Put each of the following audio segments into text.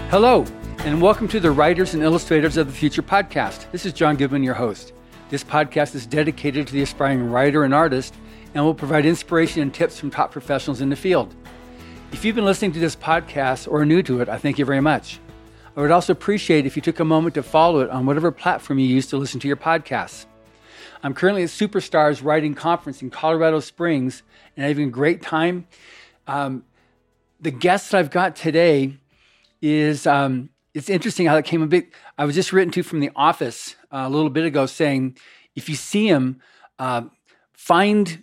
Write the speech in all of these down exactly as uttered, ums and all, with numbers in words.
Hello, and welcome to the Writers and Illustrators of the Future podcast. This is John Goodman, your host. This podcast is dedicated to the aspiring writer and artist and will provide inspiration and tips from top professionals in the field. If you've been listening to this podcast or are new to it, I thank you very much. I would also appreciate if you took a moment to follow it on whatever platform you use to listen to your podcasts. I'm currently at Superstars Writing Conference in Colorado Springs, and I'm having a great time. Um, the guest that I've got today is, um, it's interesting how it came a bit. I was just written to from the office uh, a little bit ago saying, if you see him, uh, find,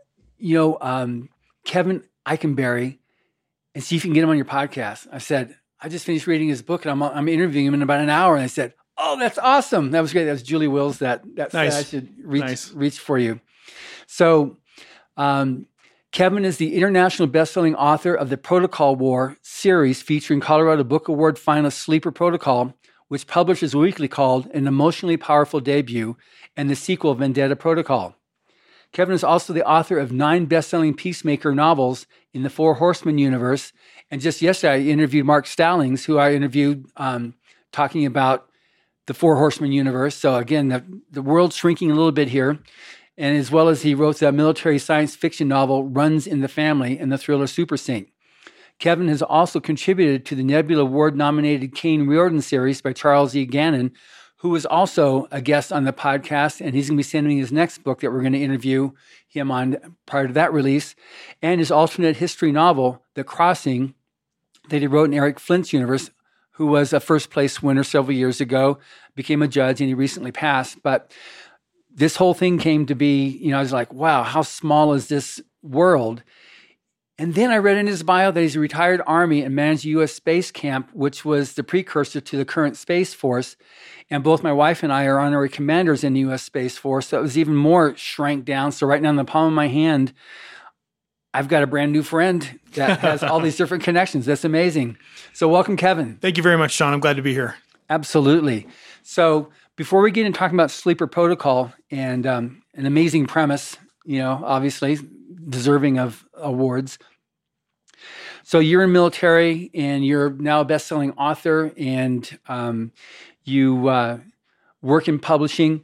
you know, um, Kevin Eikenberry and see if you can get him on your podcast. I said, I just finished reading his book and I'm, I'm interviewing him in about an hour. And I said, oh, that's awesome. That was great. That was Julie Wills that, that nice. said I should reach, nice. reach for you. So, um, Kevin is the international best-selling author of the Protocol War series featuring Colorado Book Award finalist Sleeper Protocol, which publishes weekly called An Emotionally Powerful Debut, and the sequel Vendetta Protocol. Kevin is also the author of nine best-selling Peacemaker novels in the Four Horsemen universe. And just yesterday, I interviewed Mark Stallings, who I interviewed um, talking about the Four Horsemen universe. So again, the, the world's shrinking a little bit here. And as well as he wrote the military science fiction novel Runs in the Family and the thriller Super Sync. Kevin has also contributed to the Nebula Award-nominated Kane Riordan series by Charles E. Gannon, who is also a guest on the podcast, and he's going to be sending his next book that we're going to interview him on prior to that release, and his alternate history novel, The Crossing, that he wrote in Eric Flint's universe, who was a first-place winner several years ago, became a judge, and he recently passed. But this whole thing came to be, you know, I was like, wow, how small is this world? And then I read in his bio that he's a retired Army and managed U S Space Camp, which was the precursor to the current Space Force. And both my wife and I are honorary commanders in the U S Space Force, so it was even more shrank down. So right now in the palm of my hand, I've got a brand new friend that has all these different connections. That's amazing. So welcome, Kevin. Thank you very much, Sean. I'm glad to be here. Absolutely. So before we get into talking about Sleeper Protocol and um, an amazing premise, you know, obviously deserving of awards. So you're in military and you're now a best-selling author and um, you uh, work in publishing.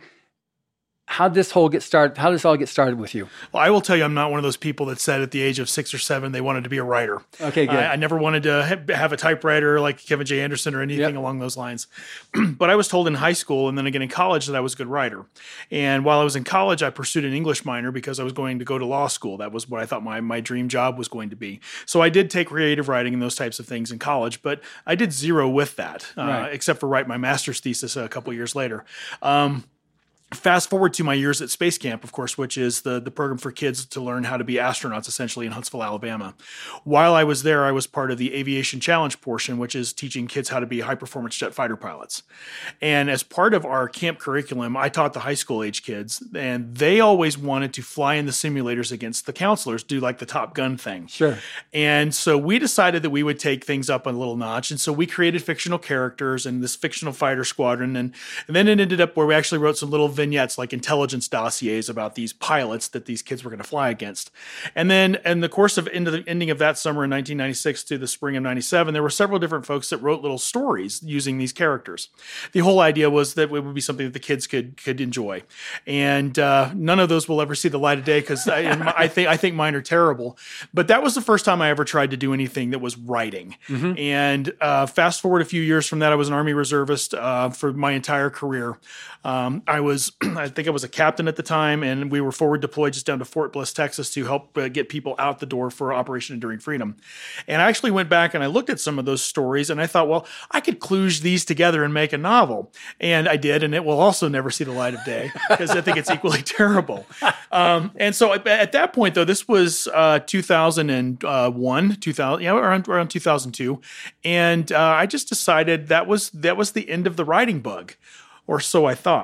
How'd this whole get started? How did this all get started with you? Well, I will tell you, I'm not one of those people that said at the age of six or seven they wanted to be a writer. Okay, good. I, I never wanted to ha- have a typewriter like Kevin J. Anderson or anything yep. along those lines. But I was told in high school and then again in college that I was a good writer. And while I was in college, I pursued an English minor because I was going to go to law school. That was what I thought my, my dream job was going to be. So I did take creative writing and those types of things in college, but I did zero with that, uh, right. except for write my master's thesis a couple years later. Um, Fast forward to my years at Space Camp, of course, which is the, the program for kids to learn how to be astronauts, essentially in Huntsville, Alabama. While I was there, I was part of the Aviation Challenge portion, which is teaching kids how to be high-performance jet fighter pilots. And as part of our camp curriculum, I taught the high school age kids, and they always wanted to fly in the simulators against the counselors, do like the Top Gun thing. Sure. And so we decided that we would take things up a little notch. And so we created fictional characters and this fictional fighter squadron. And, and then it ended up where we actually wrote some little vignettes like intelligence dossiers about these pilots that these kids were going to fly against. And then in the course of into the ending of that summer in nineteen ninety-six to the spring of ninety-seven, there were several different folks that wrote little stories using these characters. The whole idea was that it would be something that the kids could could enjoy. And uh, none of those will ever see the light of day because I, I think I think mine are terrible. But that was the first time I ever tried to do anything that was writing. Mm-hmm. And uh, fast forward a few years from that, I was an Army reservist uh, for my entire career. Um, I was, I think I was a captain at the time, and we were forward deployed just down to Fort Bliss, Texas, to help uh, get people out the door for Operation Enduring Freedom. And I actually went back and I looked at some of those stories, and I thought, well, I could kludge these together and make a novel. And I did, and it will also never see the light of day because I think it's equally terrible. Um, and so at, at that point, though, this was uh, two thousand one, two thousand, yeah, around, around two thousand two, and uh, I just decided that was that was the end of the writing bug. Or so I thought.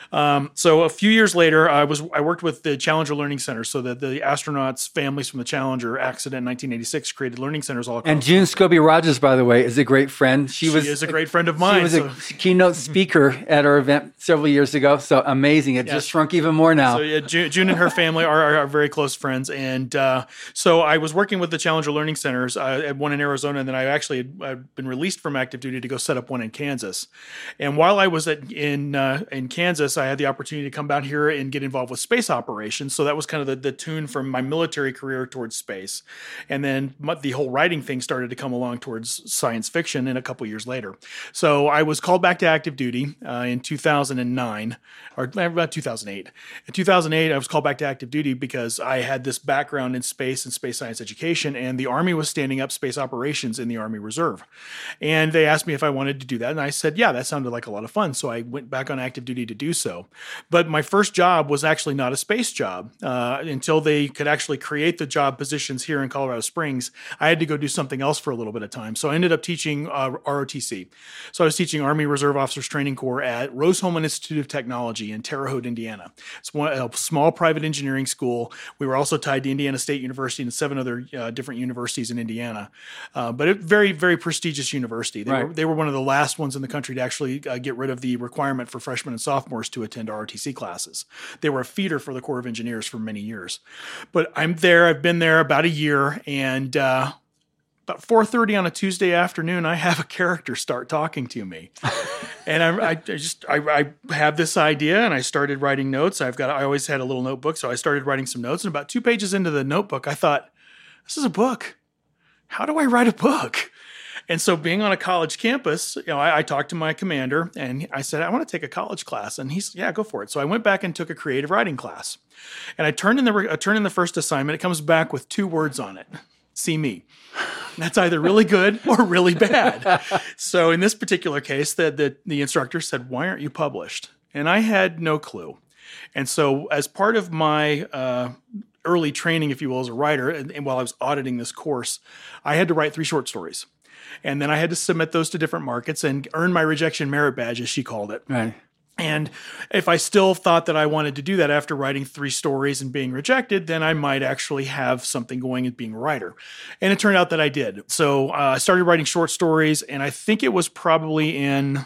Um, so a few years later, I was I worked with the Challenger Learning Center, so that the astronauts' families from the Challenger accident in nineteen eighty-six created learning centers all across. And June Scobie Rogers, by the way, is a great friend. She, she was is a great friend of mine. She was so. a keynote speaker at our event several years ago. So amazing! It yes. just shrunk even more now. So yeah, June, June and her family are, are, are very close friends, and uh, so I was working with the Challenger Learning Centers. I had one in Arizona, and then I actually had I'd been released from active duty to go set up one in Kansas. And while I was at, in uh, in Kansas, I had the opportunity to come down here and get involved with space operations. So that was kind of the, the tune from my military career towards space. And then the whole writing thing started to come along towards science fiction in a couple years later. So I was called back to active duty uh, in two thousand nine, or about two thousand eight. In two thousand eight, I was called back to active duty because I had this background in space and space science education, and the Army was standing up space operations in the Army Reserve. And they asked me if I wanted to do that. And I said, yeah, that sounded like a lot of fun. So I went back on active duty to do so. But my first job was actually not a space job. Uh, until they could actually create the job positions here in Colorado Springs, I had to go do something else for a little bit of time. So I ended up teaching uh, R O T C. So I was teaching Army Reserve Officers Training Corps at Rose-Hulman Institute of Technology in Terre Haute, Indiana. It's one, a small private engineering school. We were also tied to Indiana State University and seven other uh, different universities in Indiana. Uh, but a very, very prestigious university. They, right. were, they were one of the last ones in the country to actually uh, get rid of the requirement for freshmen and sophomores to attend R O T C classes. They were a feeder for the Corps of Engineers for many years. But I'm there. I've been there about a year, and uh, about four thirty on a Tuesday afternoon, I have a character start talking to me. And I, I just I, I have this idea, and I started writing notes. I've got I always had a little notebook, so I started writing some notes. And about two pages into the notebook, I thought, this is a book. How do I write a book? And so being on a college campus, you know, I, I talked to my commander and I said, I want to take a college class. And he's, yeah, go for it. So I went back and took a creative writing class. And I turned in the, I turned in the first assignment. It comes back with two words on it. See me. That's either really good or really bad. So in this particular case, the, the, the instructor said, why aren't you published? And I had no clue. And so as part of my uh, early training, if you will, as a writer, and, and while I was auditing this course, I had to write three short stories. And then I had to submit those to different markets and earn my rejection merit badge, as she called it. Right. And if I still thought that I wanted to do that after writing three stories and being rejected, then I might actually have something going as being a writer. And it turned out that I did. So uh, I started writing short stories, and I think it was probably in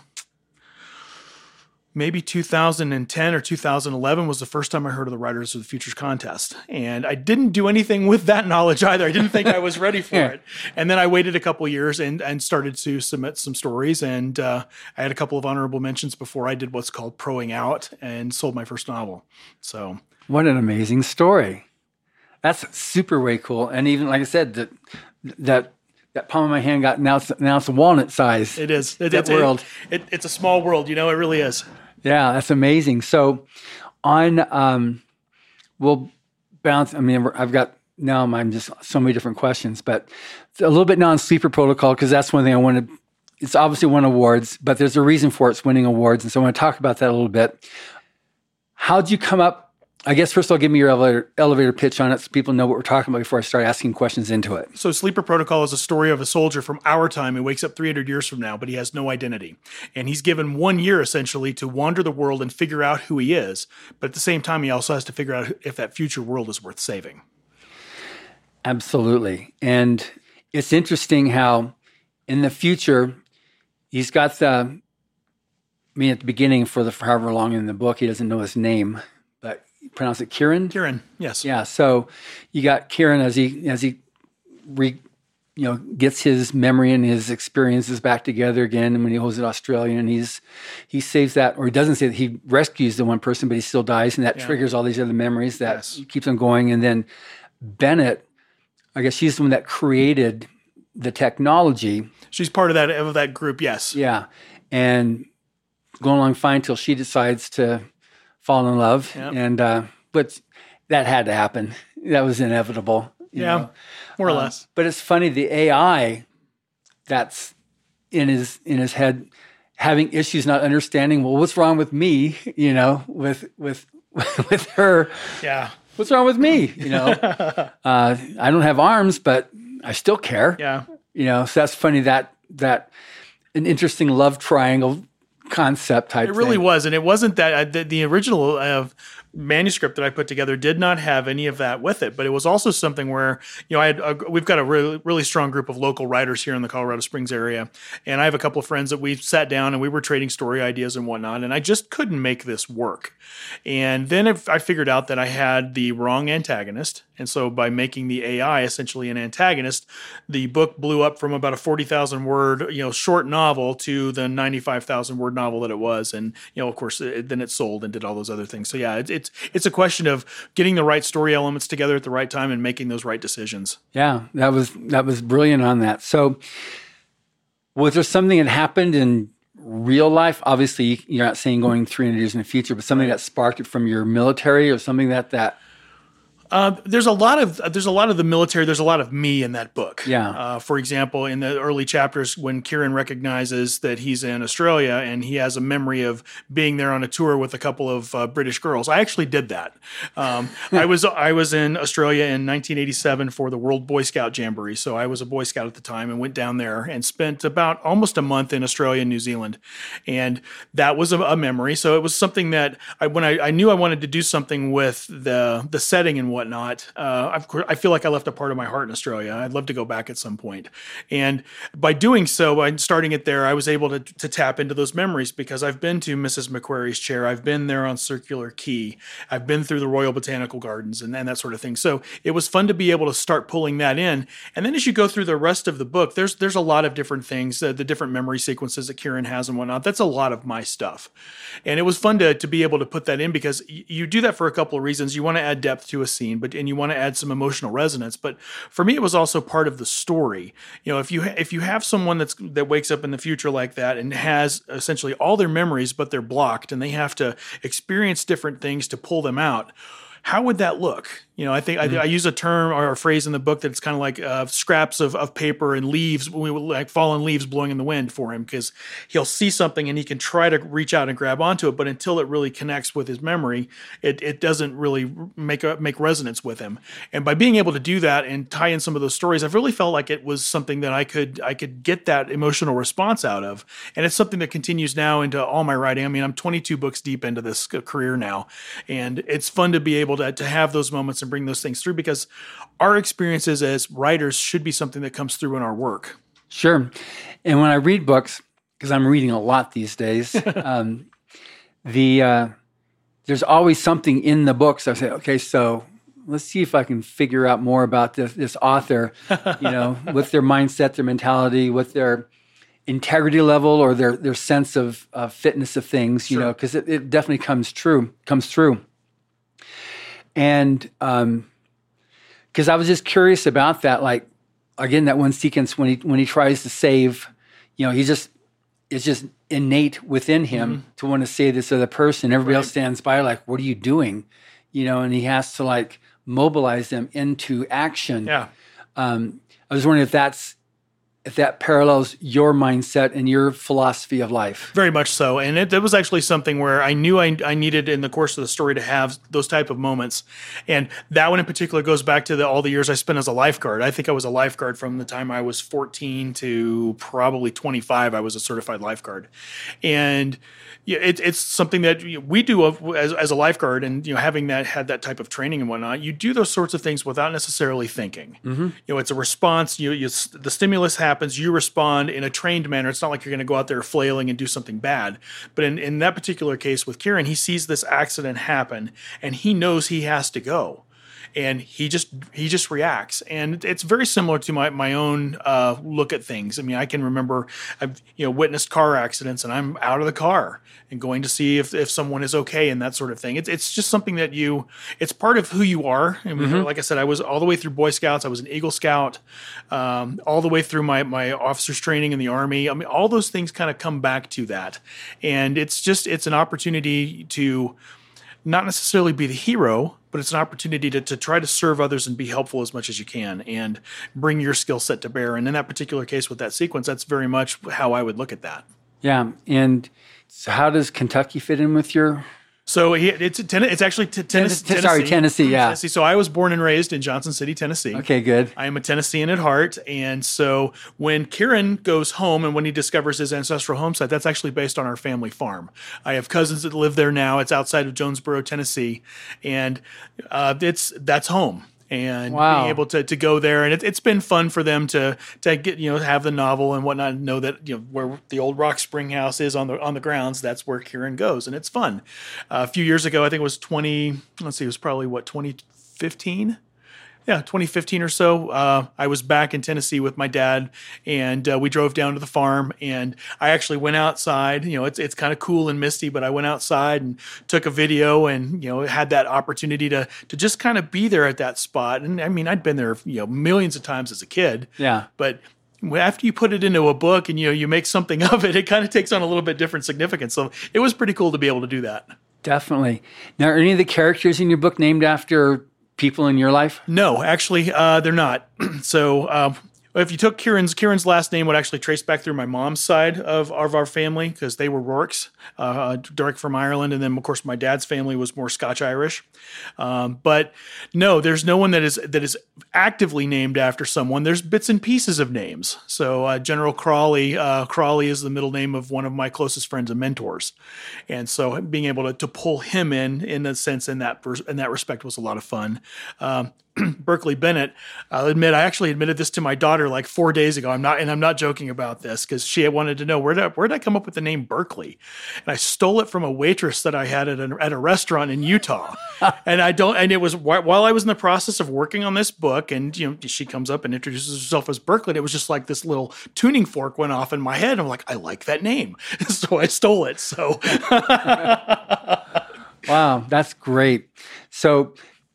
maybe two thousand ten or two thousand eleven was the first time I heard of the Writers of the Futures contest. And I didn't do anything with that knowledge either. I didn't think I was ready for yeah. it. And then I waited a couple of years and, and started to submit some stories. And uh, I had a couple of honorable mentions before I did what's called proing out and sold my first novel. So what an amazing story. That's super way cool. And even, like I said, that that that palm of my hand got, now it's, now it's a walnut size. It is. It, that it, world. It, it, it's a small world, you know, it really is. Yeah, that's amazing. So on, um, we'll bounce, I mean, I've got, now I'm just so many different questions, but a little bit now on Sleeper Protocol, because that's one thing I wanted, it's obviously won awards, but there's a reason for it's winning awards. And so I want to talk about that a little bit. How'd you come up? I guess first of all, give me your elevator, elevator pitch on it so people know what we're talking about before I start asking questions into it. So Sleeper Protocol is a story of a soldier from our time who wakes up three hundred years from now, but he has no identity. And he's given one year essentially to wander the world and figure out who he is. But at the same time, he also has to figure out if that future world is worth saving. Absolutely. And it's interesting how in the future, he's got the, I mean, at the beginning for the for however long in the book, he doesn't know his name, but pronounce it Kieran? Kieran, yes. Yeah. So you got Kieran as he as he re, you know gets his memory and his experiences back together again, and when he holds it Australian, and he's he saves that, or he doesn't say that he rescues the one person, but he still dies, and that yeah. triggers all these other memories that yes. keeps on going. And then Bennett, I guess she's the one that created the technology. She's part of that of that group, yes. Yeah, and going along fine till she decides to fall in love. Yep. And, uh, but that had to happen. That was inevitable. You yeah, know? more or um, less. But it's funny, the A I that's in his, in his head, having issues, not understanding, well, what's wrong with me, you know, with, with, with her. Yeah. What's wrong with me? You know, uh, I don't have arms, but I still care. Yeah. You know, so that's funny that, that an interesting love triangle concept type It really thing. was. And it wasn't that uh, the, the original uh, manuscript that I put together did not have any of that with it, but it was also something where, you know, I had a, we've got a really, really strong group of local writers here in the Colorado Springs area. And I have a couple of friends that we sat down and we were trading story ideas and whatnot. And I just couldn't make this work. And then if I figured out that I had the wrong antagonist. And so by making the A I essentially an antagonist, the book blew up from about a forty thousand word, you know, short novel to the ninety-five thousand word novel that it was. And, you know, of course, it, then it sold and did all those other things. So yeah, it, it's, it's a question of getting the right story elements together at the right time and making those right decisions. Yeah, that was, that was brilliant on that. So was there something that happened in real life? Obviously, you're not saying going three hundred years in the future, but something that sparked it from your military or something that, that, Uh, there's a lot of there's a lot of the military. There's a lot of me in that book. Yeah. Uh, for example, in the early chapters, when Kieran recognizes that he's in Australia and he has a memory of being there on a tour with a couple of uh, British girls, I actually did that. Um, I was I was in Australia in nineteen eighty-seven for the World Boy Scout Jamboree. So I was a Boy Scout at the time and went down there and spent about almost a month in Australia and New Zealand, and that was a, a memory. So it was something that I, when I, I knew I wanted to do something with the the setting and whatnot, uh, I've, I feel like I left a part of my heart in Australia. I'd love to go back at some point. And by doing so, by starting it there, I was able to, to tap into those memories because I've been to Missus Macquarie's chair. I've been there on Circular Quay. I've been through the Royal Botanical Gardens and, and that sort of thing. So it was fun to be able to start pulling that in. And then as you go through the rest of the book, there's there's a lot of different things, uh, the different memory sequences that Kieran has and whatnot. That's a lot of my stuff. And it was fun to, to be able to put that in because y- you do that for a couple of reasons. You want to add depth to a scene, but and you want to add some emotional resonance. But for me, it was also part of the story. You know, if you ha- if you have someone that's that wakes up in the future like that and has essentially all their memories, but they're blocked and they have to experience different things to pull them out, how would that look? You know, I think mm-hmm. I, I use a term or a phrase in the book that's kind of like uh, scraps of, of paper and leaves, like fallen leaves blowing in the wind for him, because he'll see something and he can try to reach out and grab onto it, but until it really connects with his memory, it, it doesn't really make a, make resonance with him. And by being able to do that and tie in some of those stories, I've really felt like it was something that I could I could get that emotional response out of, and it's something that continues now into all my writing. I mean, I'm twenty-two books deep into this career now, and it's fun to be able to to have those moments and bring those things through because our experiences as writers should be something that comes through in our work. Sure. And when I read books, because I'm reading a lot these days, um, the uh, there's always something in the books. I say, okay, so let's see if I can figure out more about this, this author, you know, with their mindset, their mentality, with their integrity level or their, their sense of uh, fitness of things, you Sure. know, because it, it definitely comes true, comes through. And um, because I was just curious about that, like again, that one sequence when he when he tries to save, you know, he just it's just innate within him mm-hmm. to want to save this other person. Everybody right. else stands by, like, "What are you doing?" You know, and he has to like mobilize them into action. Yeah. Um, I was wondering if that's if that parallels your mindset and your philosophy of life. Very much so. And it, it was actually something where I knew I, I needed in the course of the story to have those type of moments. And that one in particular goes back to the, all the years I spent as a lifeguard. I think I was a lifeguard from the time I was fourteen to probably twenty-five. I was a certified lifeguard. And yeah, it, it's something that we do as, as a lifeguard, and you know, having that had that type of training and whatnot, you do those sorts of things without necessarily thinking. Mm-hmm. You know, it's a response. You, you the stimulus happens, you respond in a trained manner. It's not like you're going to go out there flailing and do something bad. But in, in that particular case with Kieran, he sees this accident happen, and he knows he has to go. And he just he just reacts, and it's very similar to my my own uh, look at things. I mean, I can remember I've you know witnessed car accidents, and I'm out of the car and going to see if, if someone is okay and that sort of thing. It's it's just something that you it's part of who you are. I mean, mm-hmm. like I said, I was all the way through Boy Scouts. I was an Eagle Scout, um, all the way through my my officers training in the Army. I mean, all those things kind of come back to that, and it's just it's an opportunity to not necessarily be the hero, but it's an opportunity to, to try to serve others and be helpful as much as you can and bring your skill set to bear. And in that particular case with that sequence, that's very much how I would look at that. Yeah. And so how does Kentucky fit in with your So he, it's ten, it's actually t- tennis, Ten- sorry, Tennessee, yeah. Tennessee. So I was born and raised in Johnson City, Tennessee. Okay, good. I am a Tennessean at heart. And so when Kieran goes home and when he discovers his ancestral homestead, that's actually based on our family farm. I have cousins that live there now. It's outside of Jonesboro, Tennessee. And uh, it's that's home. And wow. being able to, to go there, and it, it's been fun for them to to get you know have the novel and whatnot, and know that you know where the old Rock Spring House is on the on the grounds. That's where Kieran goes, and it's fun. Uh, a few years ago, I think it was twenty. Let's see, it was probably what twenty fifteen. Yeah, twenty fifteen or so, uh, I was back in Tennessee with my dad, and uh, we drove down to the farm, and I actually went outside. You know, it's it's kind of cool and misty, but I went outside and took a video, and you know, had that opportunity to to just kind of be there at that spot. And I mean, I'd been there, you know, millions of times as a kid. Yeah, but after you put it into a book and you know you make something of it, it kind of takes on a little bit different significance. So it was pretty cool to be able to do that. Definitely. Now, are any of the characters in your book named after people in your life? No, actually, uh, they're not. so um, if you took Kieran's, Kieran's last name would actually trace back through my mom's side of, of our family because they were Rourkes, uh, direct from Ireland. And then, of course, my dad's family was more Scotch-Irish. Um, but no, there's no one that is that is actively named after someone. There's bits and pieces of names. So uh, General Crawley, uh, Crawley is the middle name of one of my closest friends and mentors. And so being able to, to pull him in, in a sense, in that, in that respect was a lot of fun. Um, Berkeley Bennett, I'll admit, I actually admitted this to my daughter like four days ago. I'm not, and I'm not joking about this because she wanted to know where did I, where did I come up with the name Berkeley? And I stole it from a waitress that I had at a, at a restaurant in Utah. and I don't, and it was while I was in the process of working on this book, and you know, she comes up and introduces herself as Berkeley. And it was just like this little tuning fork went off in my head. I'm like, I like that name, so I stole it. So, wow, that's great. So.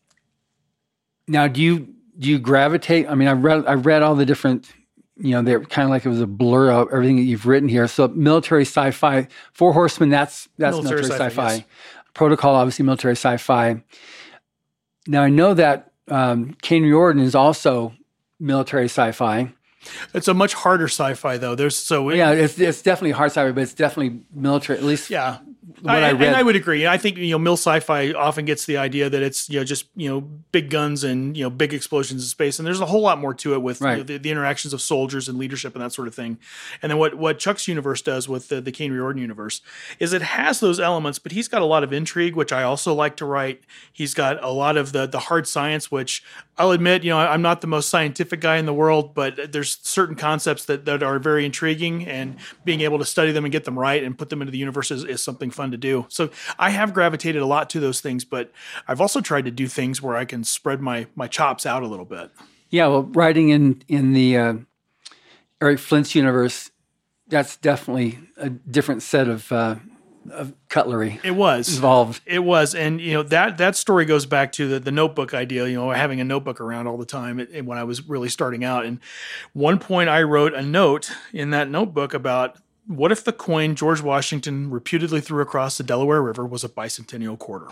Now, do you do you gravitate? I mean, I read I read all the different, you know, they're kind of like it was a blur of everything that you've written here. So, military sci-fi, Four Horsemen, that's that's military, military sci-fi. sci-fi. Yes. Protocol, obviously, military sci-fi. Now, I know that um, Kane Riordan is also military sci-fi. It's a much harder sci-fi, though. There's so it, yeah, it's it's definitely hard sci-fi, but it's definitely military. At least yeah. What I, I read. And I would agree. I think, you know, mil sci-fi often gets the idea that it's, you know, just, you know, big guns and, you know, big explosions in space. And there's a whole lot more to it with right. you know, the, the interactions of soldiers and leadership and that sort of thing. And then what, what Chuck's universe does with the, the Kane Riordan universe is it has those elements, but he's got a lot of intrigue, which I also like to write. He's got a lot of the, the hard science, which I'll admit, you know, I'm not the most scientific guy in the world, but there's certain concepts that, that are very intriguing, and being able to study them and get them right and put them into the universe is, is something fun to do. So I have gravitated a lot to those things, but I've also tried to do things where I can spread my my chops out a little bit. Yeah, well, writing in in the uh, Eric Flint's universe, that's definitely a different set of uh, of cutlery. It was involved. It was, and you know that that story goes back to the the notebook idea. You know, having a notebook around all the time it, it, when I was really starting out. And one point, I wrote a note in that notebook about, what if the coin George Washington reputedly threw across the Delaware River was a bicentennial quarter?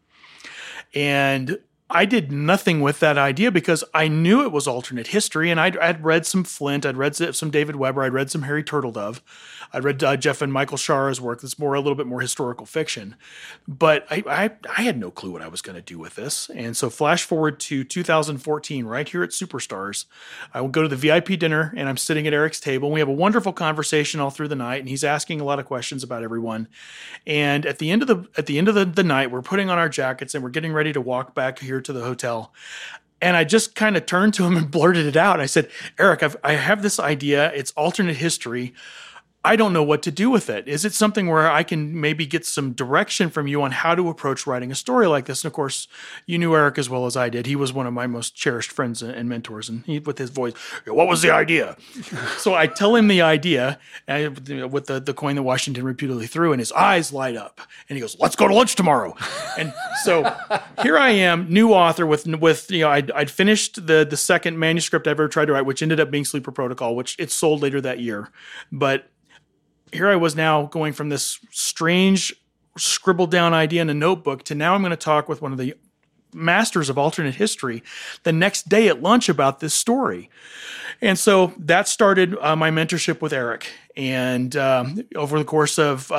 And I did nothing with that idea because I knew it was alternate history, and I'd, I'd read some Flint, I'd read some David Weber, I'd read some Harry Turtledove, I'd read uh, Jeff and Michael Shara's work that's more a little bit more historical fiction, but I I, I had no clue what I was going to do with this. And so flash forward to two thousand fourteen, right here at Superstars, I will go to the V I P dinner, and I'm sitting at Eric's table, and we have a wonderful conversation all through the night, and he's asking a lot of questions about everyone. And at the end of the at the end of the, the night, we're putting on our jackets and we're getting ready to walk back here to the hotel. And I just kind of turned to him and blurted it out. I said, Eric, I've, I have this idea. It's alternate history. I don't know what to do with it. Is it something where I can maybe get some direction from you on how to approach writing a story like this? And of course, you knew Eric as well as I did. He was one of my most cherished friends and mentors. And he, with his voice, what was the idea? So I tell him the idea with the, the coin that Washington reputedly threw, and his eyes light up. And he goes, let's go to lunch tomorrow. And so here I am, new author with, with you know, I'd, I'd finished the, the second manuscript I've ever tried to write, which ended up being Sleeper Protocol, which it sold later that year. But here I was now going from this strange scribbled down idea in a notebook to now I'm going to talk with one of the masters of alternate history the next day at lunch about this story. And so that started uh, my mentorship with Eric. And um, over the course of uh,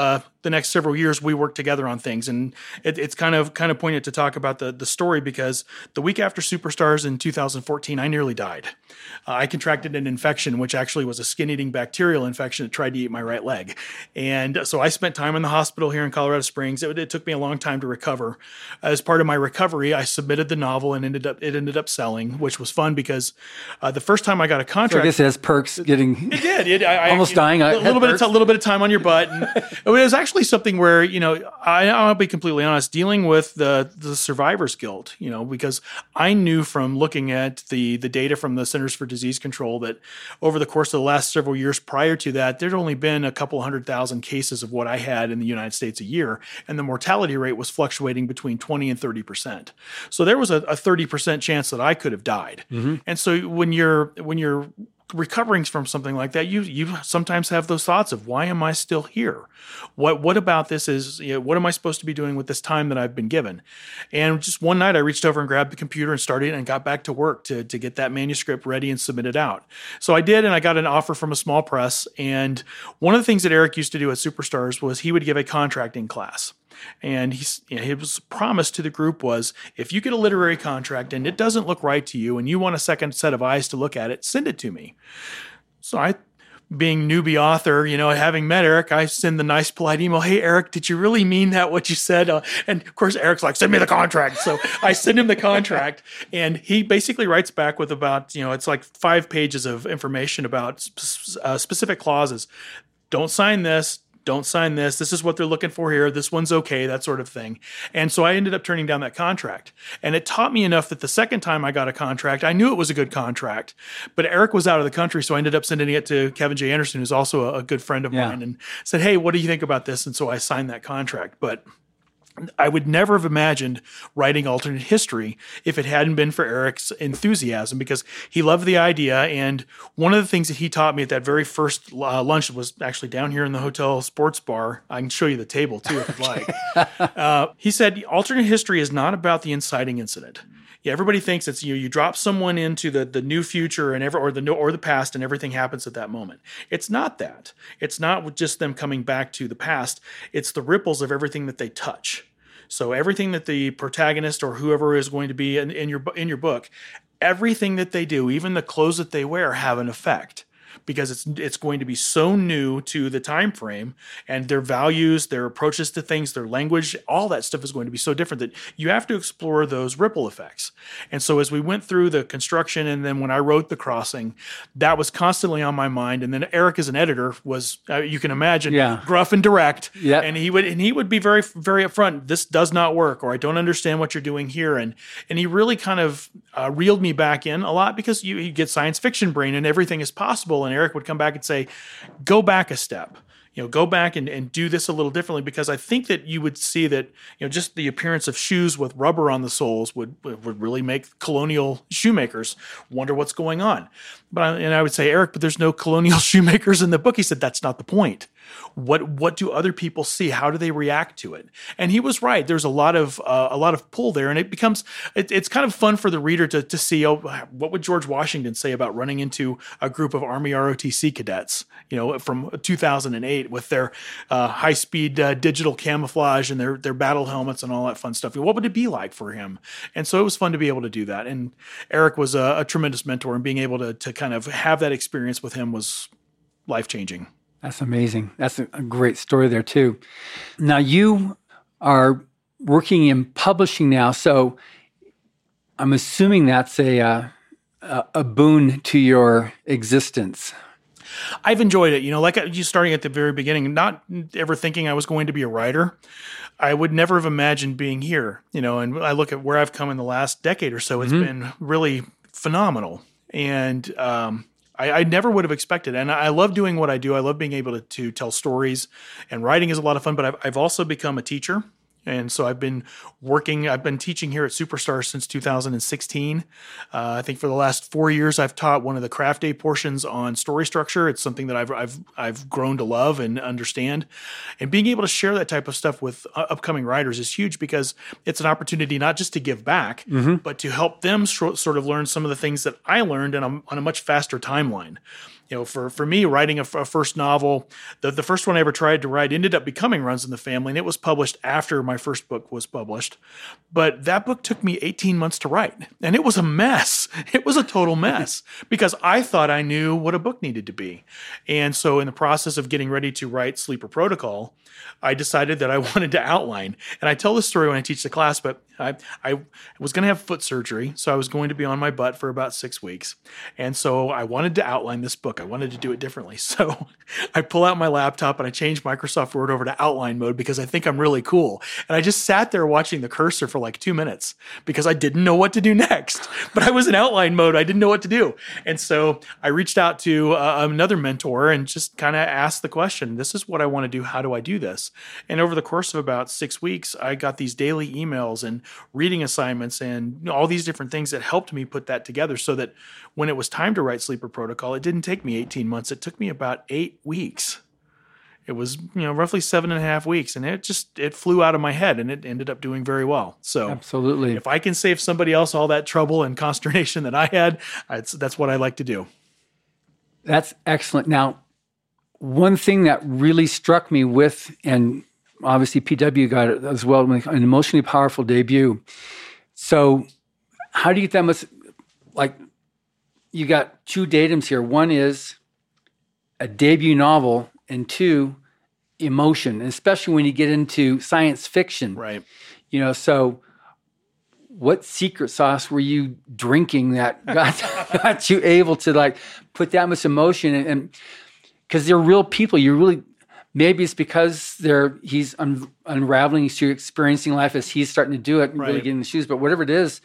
the next several years, we worked together on things. And it, it's kind of kind of poignant to talk about the, the story because the week after Superstars in two thousand fourteen, I nearly died. Uh, I contracted an infection, which actually was a skin-eating bacterial infection that tried to eat my right leg. And so I spent time in the hospital here in Colorado Springs. It, it took me a long time to recover. As part of my recovery, I submitted the novel and ended up it ended up selling, which was fun because uh, the first time I got a contract, so I guess it has perks. Getting it did. It, I, almost I, dying. A little bit of a little bit of time on your butt. And it was actually something where you know I, I'll be completely honest, dealing with the the survivor's guilt. You know, because I knew from looking at the the data from the Centers for Disease Control that over the course of the last several years prior to that, there'd only been a couple hundred thousand cases of what I had in the United States a year, and the mortality rate was fluctuating between twenty and thirty percent. So there was a, a thirty percent chance that I could have died. Mm-hmm. And so when you're when you're recovering from something like that, you you sometimes have those thoughts of why am I still here? What what about this is you know, what am I supposed to be doing with this time that I've been given? And just one night I reached over and grabbed the computer and started and got back to work to to get that manuscript ready and submit it out. So I did, and I got an offer from a small press. And one of the things that Eric used to do at Superstars was he would give a contracting class. And he's, you know, his promise to the group was, if you get a literary contract and it doesn't look right to you and you want a second set of eyes to look at it, send it to me. So I, being newbie author, you know, having met Eric, I send the nice polite email, hey, Eric, did you really mean that, what you said? Uh, and of course, Eric's like, send me the contract. So I send him the contract, and he basically writes back with about, you know, it's like five pages of information about sp- uh, specific clauses. Don't sign this. Don't sign this. This is what they're looking for here. This one's okay, that sort of thing. And so I ended up turning down that contract. And it taught me enough that the second time I got a contract, I knew it was a good contract. But Eric was out of the country, so I ended up sending it to Kevin J. Anderson, who's also a, a good friend of yeah. mine, and said, hey, what do you think about this? And so I signed that contract. But I would never have imagined writing alternate history if it hadn't been for Eric's enthusiasm, because he loved the idea. And one of the things that he taught me at that very first uh, lunch was actually down here in the hotel sports bar. I can show you the table too if you'd like. uh, he said, alternate history is not about the inciting incident. Yeah, everybody thinks it's you. You drop someone into the, the new future and ever or the or the past, and everything happens at that moment. It's not that. It's not just them coming back to the past. It's the ripples of everything that they touch. So everything that the protagonist or whoever is going to be in, in your in your book, everything that they do, even the clothes that they wear, have an effect. Because it's it's going to be so new to the time frame, and their values, their approaches to things, their language, all that stuff is going to be so different that you have to explore those ripple effects. And so as we went through the construction, and then when I wrote The Crossing, that was constantly on my mind. And then Eric, as an editor, was uh, you can imagine yeah. gruff and direct, yep. and he would and he would be very very upfront. This does not work, or I don't understand what you're doing here, and and he really kind of uh, reeled me back in a lot, because you, you get science fiction brain and everything is possible. And Eric would come back and say, go back a step, you know, go back and, and do this a little differently, because I think that you would see that, you know, just the appearance of shoes with rubber on the soles would, would really make colonial shoemakers wonder what's going on. But I, and I would say, Eric, but there's no colonial shoemakers in the book. He said, that's not the point. What what do other people see? How do they react to it? And he was right. There's a lot of uh, a lot of pull there, and it becomes it, it's kind of fun for the reader to to see. Oh, what would George Washington say about running into a group of Army R O T C cadets, you know, from two thousand eight with their uh, high speed uh, digital camouflage and their their battle helmets and all that fun stuff? What would it be like for him? And so it was fun to be able to do that. And Eric was a, a tremendous mentor, and being able to to kind of have that experience with him was life changing. That's amazing. That's a great story there too. Now you are working in publishing now, so I'm assuming that's a uh, a boon to your existence. I've enjoyed it. You know, like you starting at the very beginning, not ever thinking I was going to be a writer. I would never have imagined being here. You know, and I look at where I've come in the last decade or so. It's mm-hmm. been really phenomenal, and um, I, I never would have expected. And I love doing what I do. I love being able to, to tell stories, and writing is a lot of fun, but I've, I've also become a teacher. And so I've been working, I've been teaching here at Superstars since two thousand sixteen. Uh, I think for the last four years, I've taught one of the craft day portions on story structure. It's something that I've, I've, I've grown to love and understand. And being able to share that type of stuff with uh, upcoming writers is huge, because it's an opportunity not just to give back, mm-hmm. but to help them sh- sort of learn some of the things that I learned in a, on a much faster timeline. you know, for, for me, writing a, a first novel, the, the first one I ever tried to write ended up becoming Runs in the Family, and it was published after my first book was published. But that book took me eighteen months to write, and it was a mess. It was a total mess because I thought I knew what a book needed to be. And so in the process of getting ready to write Sleeper Protocol, I decided that I wanted to outline. And I tell this story when I teach the class, but I, I was going to have foot surgery, so I was going to be on my butt for about six weeks. And so I wanted to outline this book. I wanted to do it differently. So I pull out my laptop and I change Microsoft Word over to outline mode because I think I'm really cool. And I just sat there watching the cursor for like two minutes because I didn't know what to do next. But I was in outline mode. I didn't know what to do. And so I reached out to uh, another mentor and just kind of asked the question, this is what I want to do. How do I do this? And over the course of about six weeks, I got these daily emails and reading assignments and all these different things that helped me put that together so that when it was time to write Sleeper Protocol, it didn't take me eighteen months. It took me about eight weeks. It was, you know, roughly seven and a half weeks, and it just, it flew out of my head, and it ended up doing very well. So absolutely, if I can save somebody else all that trouble and consternation that I had, that's, that's what I like to do. That's excellent. Now, one thing that really struck me with, and obviously P W got it as well, an emotionally powerful debut. So how do you get that much, like, you got two datums here. One is a debut novel, and two, emotion, and especially when you get into science fiction. Right. You know, so what secret sauce were you drinking that got, got you able to like put that much emotion? And because they're real people, you really, maybe it's because they're he's un, unraveling, he's experiencing life as he's starting to do it and right. really getting the shoes. But whatever it is,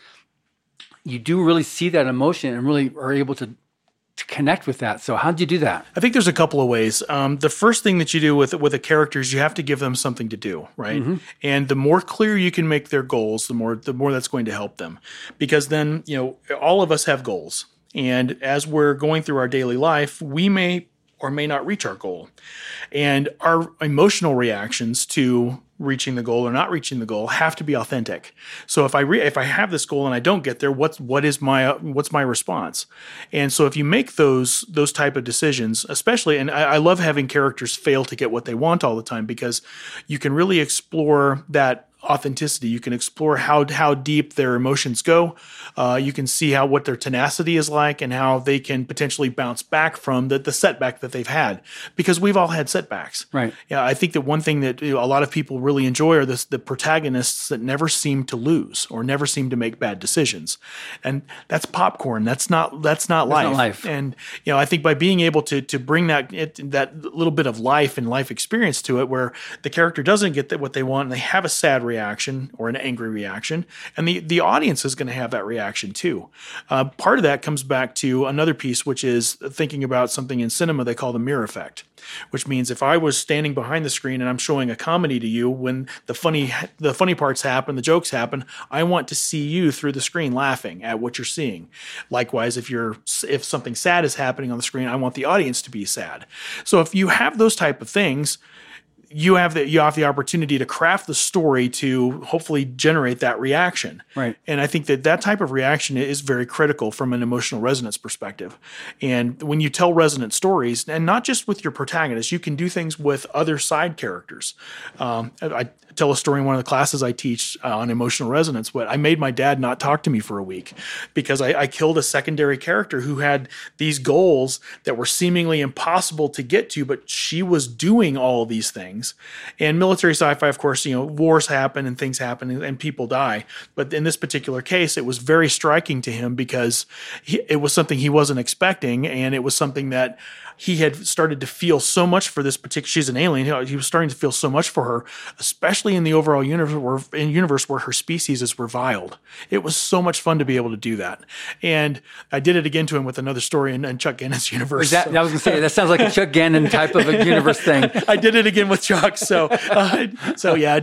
you do really see that emotion and really are able to, to connect with that. So how'd you do that? I think there's a couple of ways. Um, the first thing that you do with with a character is you have to give them something to do, right? Mm-hmm. And the more clear you can make their goals, the more the more that's going to help them. Because then, you know, all of us have goals. And as we're going through our daily life, we may or may not reach our goal. And our emotional reactions to reaching the goal or not reaching the goal have to be authentic. So if I re- if I have this goal and I don't get there, what's what is my uh, what's my response? And so if you make those those type of decisions, especially, and I, I love having characters fail to get what they want all the time because you can really explore that authenticity. You can explore how how deep their emotions go. Uh, you can see how what their tenacity is like and how they can potentially bounce back from the, the setback that they've had, because we've all had setbacks. Right. Yeah, I think that one thing that you know, a lot of people really enjoy are this, the protagonists that never seem to lose or never seem to make bad decisions, and that's popcorn. That's not that's not, that's life. not life. And you know, I think by being able to to bring that it, that little bit of life and life experience to it, where the character doesn't get what they want and they have a sad reaction or an angry reaction, and the, the audience is going to have that reaction too. Uh, part of that comes back to another piece, which is thinking about something in cinema they call the mirror effect, which means if I was standing behind the screen and I'm showing a comedy to you, when the funny the funny parts happen, the jokes happen, I want to see you through the screen laughing at what you're seeing. Likewise, if you're if something sad is happening on the screen, I want the audience to be sad. So if you have those type of things, you have the you have the opportunity to craft the story to hopefully generate that reaction. Right. And I think that that type of reaction is very critical from an emotional resonance perspective. And when you tell resonant stories, and not just with your protagonist, you can do things with other side characters. Um, I tell a story in one of the classes I teach uh, on emotional resonance, but I made my dad not talk to me for a week because I, I killed a secondary character who had these goals that were seemingly impossible to get to, but she was doing all of these things. And military sci-fi, of course, you know, wars happen and things happen and, and people die. But in this particular case, it was very striking to him because he, it was something he wasn't expecting, and it was something that he had started to feel so much for this particular, she's an alien, he was starting to feel so much for her, especially in the overall universe where, in universe where her species is reviled. It was so much fun to be able to do that. And I did it again to him with another story in, in Chuck Gannon's universe. That, so. I was going to say, that sounds like a Chuck Gannon type of a universe thing. I did it again with Chuck. So, uh, so yeah. And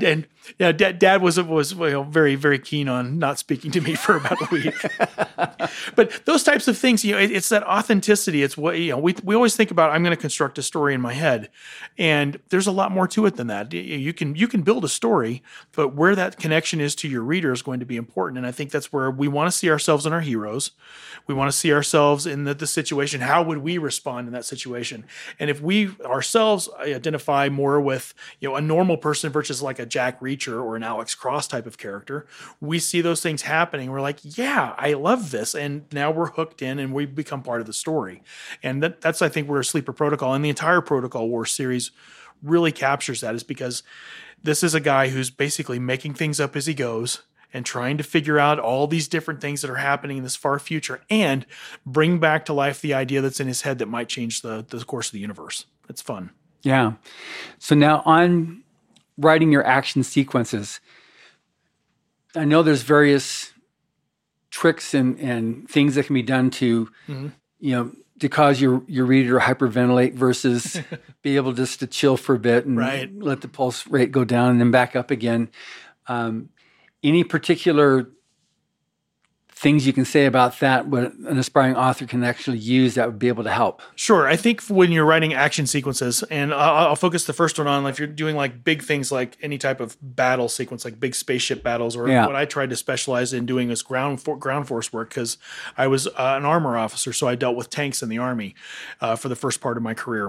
Yeah, dad, dad was was you know, very very keen on not speaking to me for about a week. But those types of things, you know, it, it's that authenticity. It's what you know. We we always think about. I'm going to construct a story in my head, and there's a lot more to it than that. You can you can build a story, but where that connection is to your reader is going to be important. And I think that's where we want to see ourselves in our heroes. We want to see ourselves in the, the situation. How would we respond in that situation? And if we ourselves identify more with you know a normal person versus like a Jack Reacher or an Alex Cross type of character, we see those things happening. We're like, yeah, I love this. And now we're hooked in and we become part of the story. And that, that's, I think, where Sleeper Protocol and the entire Protocol War series really captures that, is because this is a guy who's basically making things up as he goes and trying to figure out all these different things that are happening in this far future and bring back to life the idea that's in his head that might change the, the course of the universe. It's fun. Yeah. So now on writing your action sequences, I know there's various tricks and, and things that can be done to, mm-hmm. you know, to cause your, your reader to hyperventilate versus be able just to chill for a bit and right. let the pulse rate go down and then back up again. Um, any particular things you can say about that, what an aspiring author can actually use that would be able to help? Sure. I think when you're writing action sequences, and I'll, I'll focus the first one on if you're doing like big things like any type of battle sequence, like big spaceship battles, or yeah. what I tried to specialize in doing is ground for, ground force work, because I was uh, an armor officer, so I dealt with tanks in the Army uh, for the first part of my career.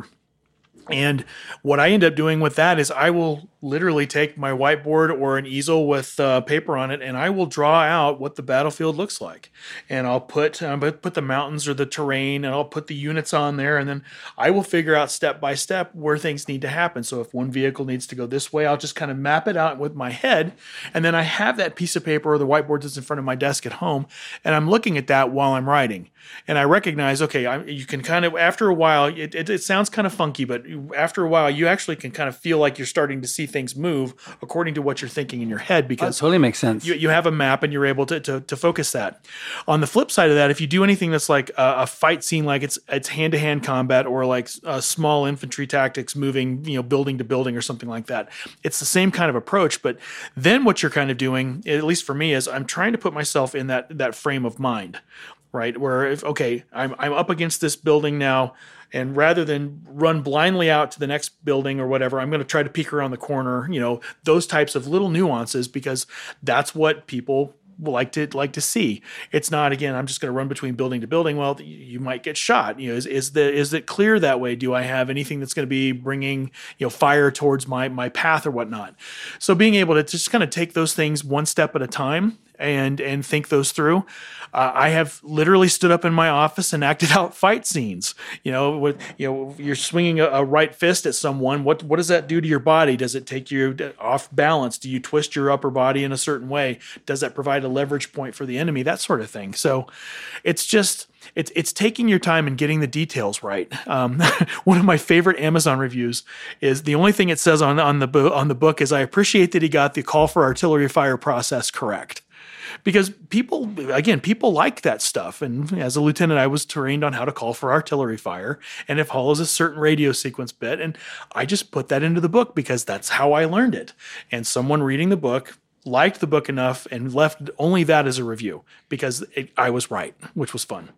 And what I end up doing with that is I will literally take my whiteboard or an easel with uh, paper on it, and I will draw out what the battlefield looks like. And I'll put uh, put the mountains or the terrain, and I'll put the units on there, and then I will figure out step by step where things need to happen. So if one vehicle needs to go this way, I'll just kind of map it out with my head, and then I have that piece of paper or the whiteboard that's in front of my desk at home, and I'm looking at that while I'm writing. And I recognize, okay, I, you can kind of, after a while, it, it, it sounds kind of funky, but after a while, you actually can kind of feel like you're starting to see things move according to what you're thinking in your head, because that totally makes sense. You, you have a map and you're able to, to to focus that. On the flip side of that, if you do anything that's like a, a fight scene, like it's it's hand-to-hand combat or like uh, small infantry tactics moving, you know, building to building or something like that, it's the same kind of approach. But then what you're kind of doing, at least for me, is I'm trying to put myself in that that frame of mind. Right, where if okay, I'm I'm up against this building now, and rather than run blindly out to the next building or whatever, I'm going to try to peek around the corner. You know, those types of little nuances, because that's what people like to like to see. It's not, again, I'm just going to run between building to building. Well, you might get shot. You know, is is the is it clear that way? Do I have anything that's going to be bringing you know fire towards my my path or whatnot? So being able to just kind of take those things one step at a time and and think those through. Uh, I have literally stood up in my office and acted out fight scenes. You know, with you know, you're swinging a, a right fist at someone. What what does that do to your body? Does it take you off balance? Do you twist your upper body in a certain way? Does that provide a leverage point for the enemy? That sort of thing. So, it's just it's it's taking your time and getting the details right. Um, one of my favorite Amazon reviews is the only thing it says on on the bo- on the book is, I appreciate that he got the call for artillery fire process correct. Because people, again, people like that stuff. And as a lieutenant, I was trained on how to call for artillery fire, and it follows a certain radio sequence bit. And I just put that into the book because that's how I learned it. And someone reading the book liked the book enough and left only that as a review because it, I was right, which was fun.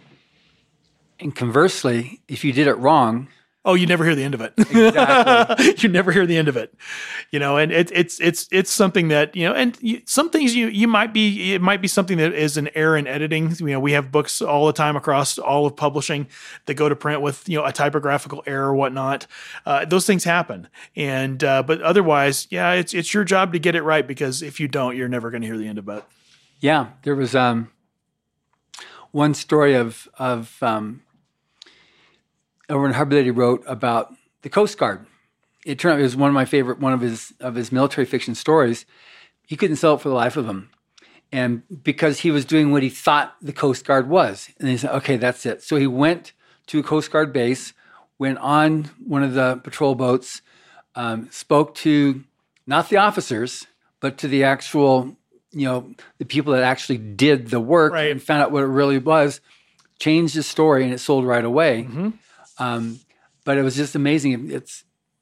And conversely, if you did it wrong, oh, you never hear the end of it. Exactly. You never hear the end of it. You know, and it, it's it's it's something that, you know, and you, some things you you might be, it might be something that is an error in editing. You know, we have books all the time across all of publishing that go to print with, you know, a typographical error or whatnot. Uh, those things happen. And, uh, but otherwise, yeah, it's it's your job to get it right, because if you don't, you're never going to hear the end of it. Yeah. There was um, one story of, of, um, Owen Hubbard wrote about the Coast Guard. It turned out it was one of my favorite, one of his of his military fiction stories. He couldn't sell it for the life of him, and because he was doing what he thought the Coast Guard was, and he said, "Okay, that's it." So he went to a Coast Guard base, went on one of the patrol boats, um, spoke to not the officers, but to the actual, you know, the people that actually did the work, right, and found out what it really was. Changed his story, and it sold right away. Mm-hmm. Um, but it was just amazing. It's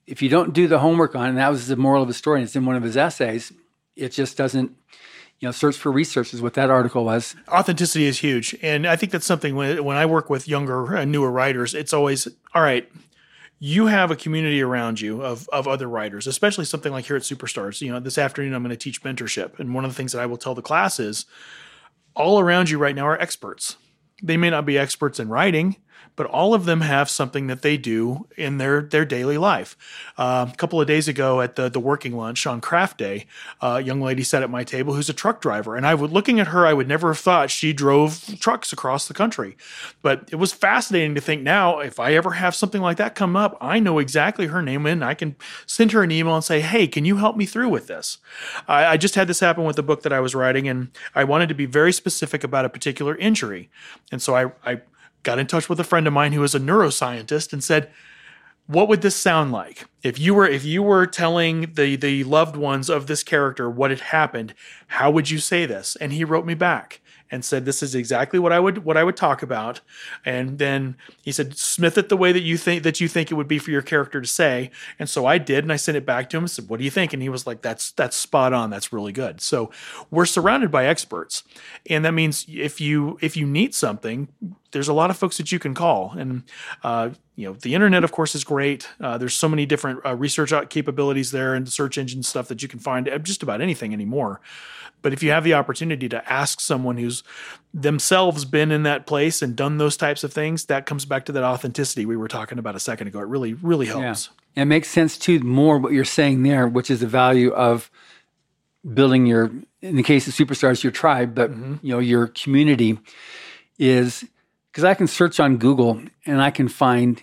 if you don't do the homework on it, and that was the moral of the story, and it's in one of his essays, it just doesn't, you know, search for research is what that article was. Authenticity is huge. And I think that's something when, when I work with younger and newer writers, it's always, all right, you have a community around you of, of other writers, especially something like here at Superstars. You know, this afternoon I'm going to teach mentorship. And one of the things that I will tell the class is all around you right now are experts. They may not be experts in writing, but all of them have something that they do in their, their daily life. Uh, a couple of days ago at the, the working lunch on craft day, uh, a young lady sat at my table who's a truck driver. And I would, looking at her, I would never have thought she drove trucks across the country. But it was fascinating to think now, if I ever have something like that come up, I know exactly her name and I can send her an email and say, hey, can you help me through with this? I, I just had this happen with the book that I was writing, and I wanted to be very specific about a particular injury. And so I, I got in touch with a friend of mine who is a neuroscientist and said, what would this sound like? If you were if you were telling the the loved ones of this character what had happened, how would you say this? And he wrote me back and said, this is exactly what I would what I would talk about. And then he said, smith it the way that you think that you think it would be for your character to say. And so I did, and I sent it back to him and said, what do you think? And he was like, that's that's spot on. That's really good. So we're surrounded by experts. And that means if you if you need something, there's a lot of folks that you can call. And uh, you know, the internet, of course, is great. Uh, there's so many different uh, research capabilities there and search engine stuff that you can find just about anything anymore. But if you have the opportunity to ask someone who's themselves been in that place and done those types of things, that comes back to that authenticity we were talking about a second ago. It really, really helps. Yeah. It makes sense, too, more what you're saying there, which is the value of building your, in the case of Superstars, your tribe, but mm-hmm. you know, your community is, because I can search on Google and I can find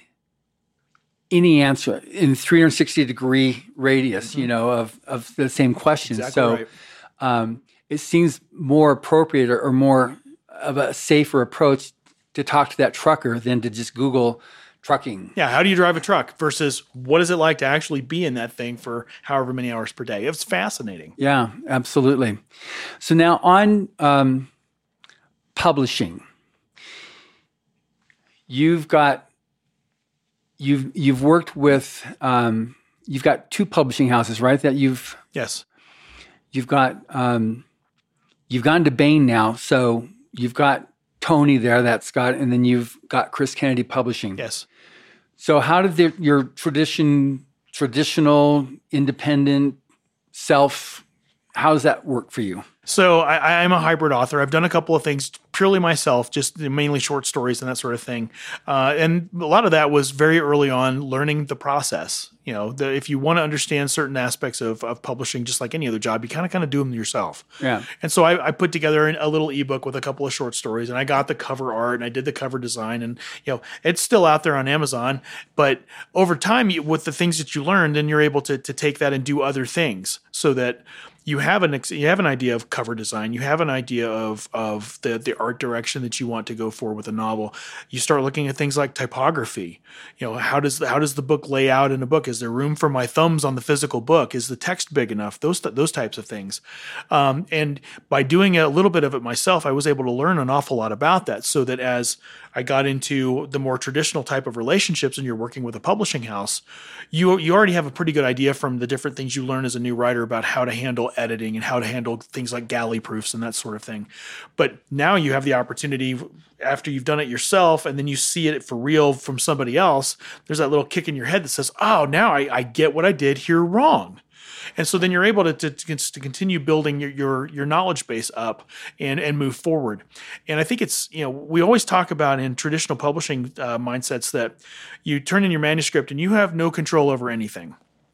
any answer in three hundred sixty degree radius, mm-hmm. you know, of, of the same question. Exactly so right. um, it seems more appropriate or, or more of a safer approach to talk to that trucker than to just Google trucking. Yeah. How do you drive a truck versus what is it like to actually be in that thing for however many hours per day? It's fascinating. Yeah, absolutely. So now on um, publishing, you've got, you've, you've worked with, um, you've got two publishing houses, right? That you've, yes, you've got, um, you've gone to Baen now. So you've got Tony there, that's got, and then you've got Chris Kennedy Publishing. Yes. So how did the, your tradition, traditional, independent, self, how does that work for you? So I, I'm a hybrid author. I've done a couple of things purely myself, just mainly short stories and that sort of thing. Uh, and a lot of that was very early on learning the process. You know, the, if you want to understand certain aspects of, of publishing, just like any other job, you kind of kind of do them yourself. Yeah. And so I, I put together a little ebook with a couple of short stories, and I got the cover art and I did the cover design, and you know, it's still out there on Amazon. But over time, you, with the things that you learned, then you're able to to take that and do other things, so that you have an you have an idea of cover design, you have an idea of of the the art direction that you want to go for with a novel. You start looking at things like typography. You know, how does how does the book lay out in a book? Is there room for my thumbs on the physical book? Is the text big enough? Those those types of things. Um, and by doing a little bit of it myself, I was able to learn an awful lot about that. So that as I got into the more traditional type of relationships, and you're working with a publishing house, you you already have a pretty good idea from the different things you learn as a new writer about how to handle editing and how to handle things like galley proofs and that sort of thing. But now you have the opportunity, after you've done it yourself and then you see it for real from somebody else, there's that little kick in your head that says, oh, now I, I get what I did here wrong. And so then you're able to, to, to continue building your, your, your knowledge base up and, and move forward. And I think it's, you know, we always talk about in traditional publishing uh, mindsets that you turn in your manuscript and you have no control over anything.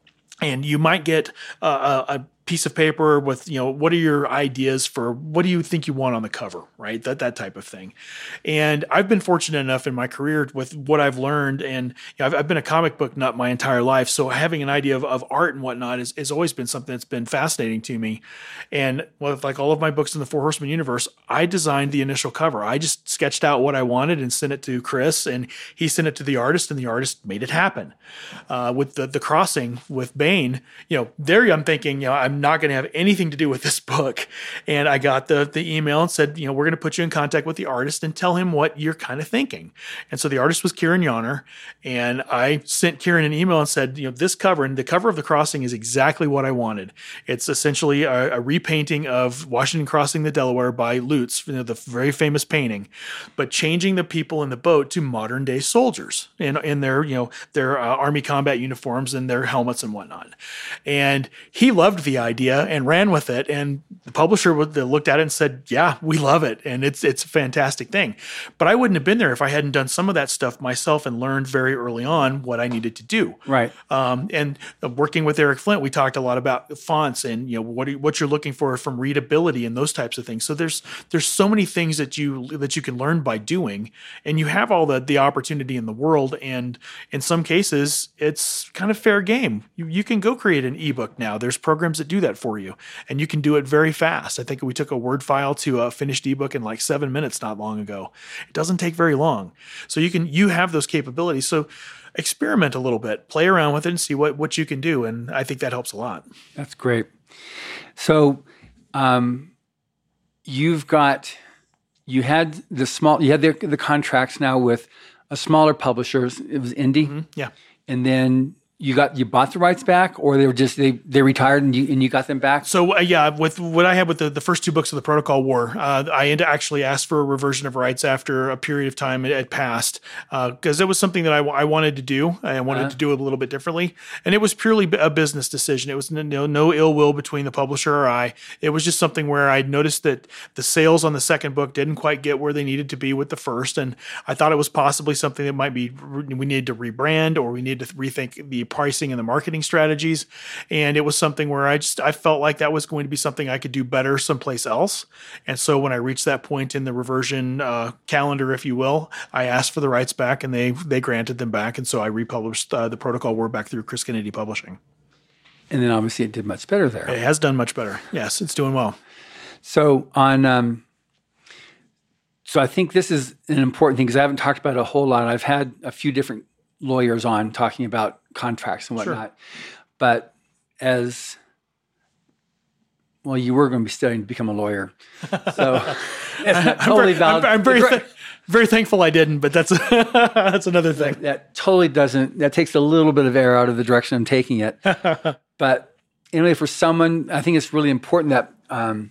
And you might get uh, a, a piece of paper with, you know, what are your ideas for, what do you think you want on the cover, right? That that type of thing. And I've been fortunate enough in my career with what I've learned, and you know, I've, I've been a comic book nut my entire life, so having an idea of, of art and whatnot is, has always been something that's been fascinating to me. And with like all of my books in the Four Horsemen universe, I designed the initial cover. I just sketched out what I wanted and sent it to Chris, and he sent it to the artist, and the artist made it happen. Uh, with the the crossing with Baen, you know, there I'm thinking, you know, I'm I'm not going to have anything to do with this book. And I got the the email and said, you know, we're going to put you in contact with the artist and tell him what you're kind of thinking. And so the artist was Kieran Yonner. And I sent Kieran an email and said, you know, this cover, and the cover of The Crossing is exactly what I wanted. It's essentially a, a repainting of Washington Crossing the Delaware by Lutz, you know, the very famous painting, but changing the people in the boat to modern day soldiers in, in their, you know, their uh, Army combat uniforms and their helmets and whatnot. And he loved the idea and ran with it. And the publisher looked at it and said, yeah, we love it. And it's, it's a fantastic thing. But I wouldn't have been there if I hadn't done some of that stuff myself and learned very early on what I needed to do. Right. Um, and working with Eric Flint, we talked a lot about fonts and, you know, what, are, what you're looking for from readability and those types of things. So there's, there's so many things that you, that you can learn by doing, and you have all the, the opportunity in the world. And in some cases, it's kind of fair game. You, you can go create an ebook now. There's programs that do that for you, and you can do it very fast. I think we took a Word file to a finished ebook in like seven minutes not long ago. It doesn't take very long. So you can, you have those capabilities. So experiment a little bit, play around with it and see what, what you can do. And I think that helps a lot. That's great. So um, you've got, you had the small, you had the, the contracts now with a smaller publishers. It was indie. Mm-hmm. Yeah. And then you got, you bought the rights back, or they were just, they, they retired and you, and you got them back? So uh, yeah, with what I had with the, the first two books of the Protocol War, uh, I had actually asked for a reversion of rights after a period of time it had passed, because uh, it was something that I, I wanted to do. I wanted uh-huh. to do it a little bit differently. And it was purely a business decision. It was no, no ill will between the publisher or I. It was just something where I noticed that the sales on the second book didn't quite get where they needed to be with the first. And I thought it was possibly something that might be, we needed to rebrand, or we needed to rethink the pricing and the marketing strategies. And it was something where I just, I felt like that was going to be something I could do better someplace else. And so when I reached that point in the reversion uh, calendar, if you will, I asked for the rights back, and they, they granted them back. And so I republished uh, the Protocol War back through Chris Kennedy Publishing. And then obviously it did much better there. It has done much better. Yes, it's doing well. So on, um, so I think this is an important thing, because I haven't talked about it a whole lot. I've had a few different lawyers on talking about contracts and whatnot. Sure. But as, well, you were going to be studying to become a lawyer. So it's totally I'm, valid. I'm, I'm very, th- very thankful I didn't, but that's, that's another thing. That, that totally doesn't, that takes a little bit of air out of the direction I'm taking it. But anyway, for someone, I think it's really important that um,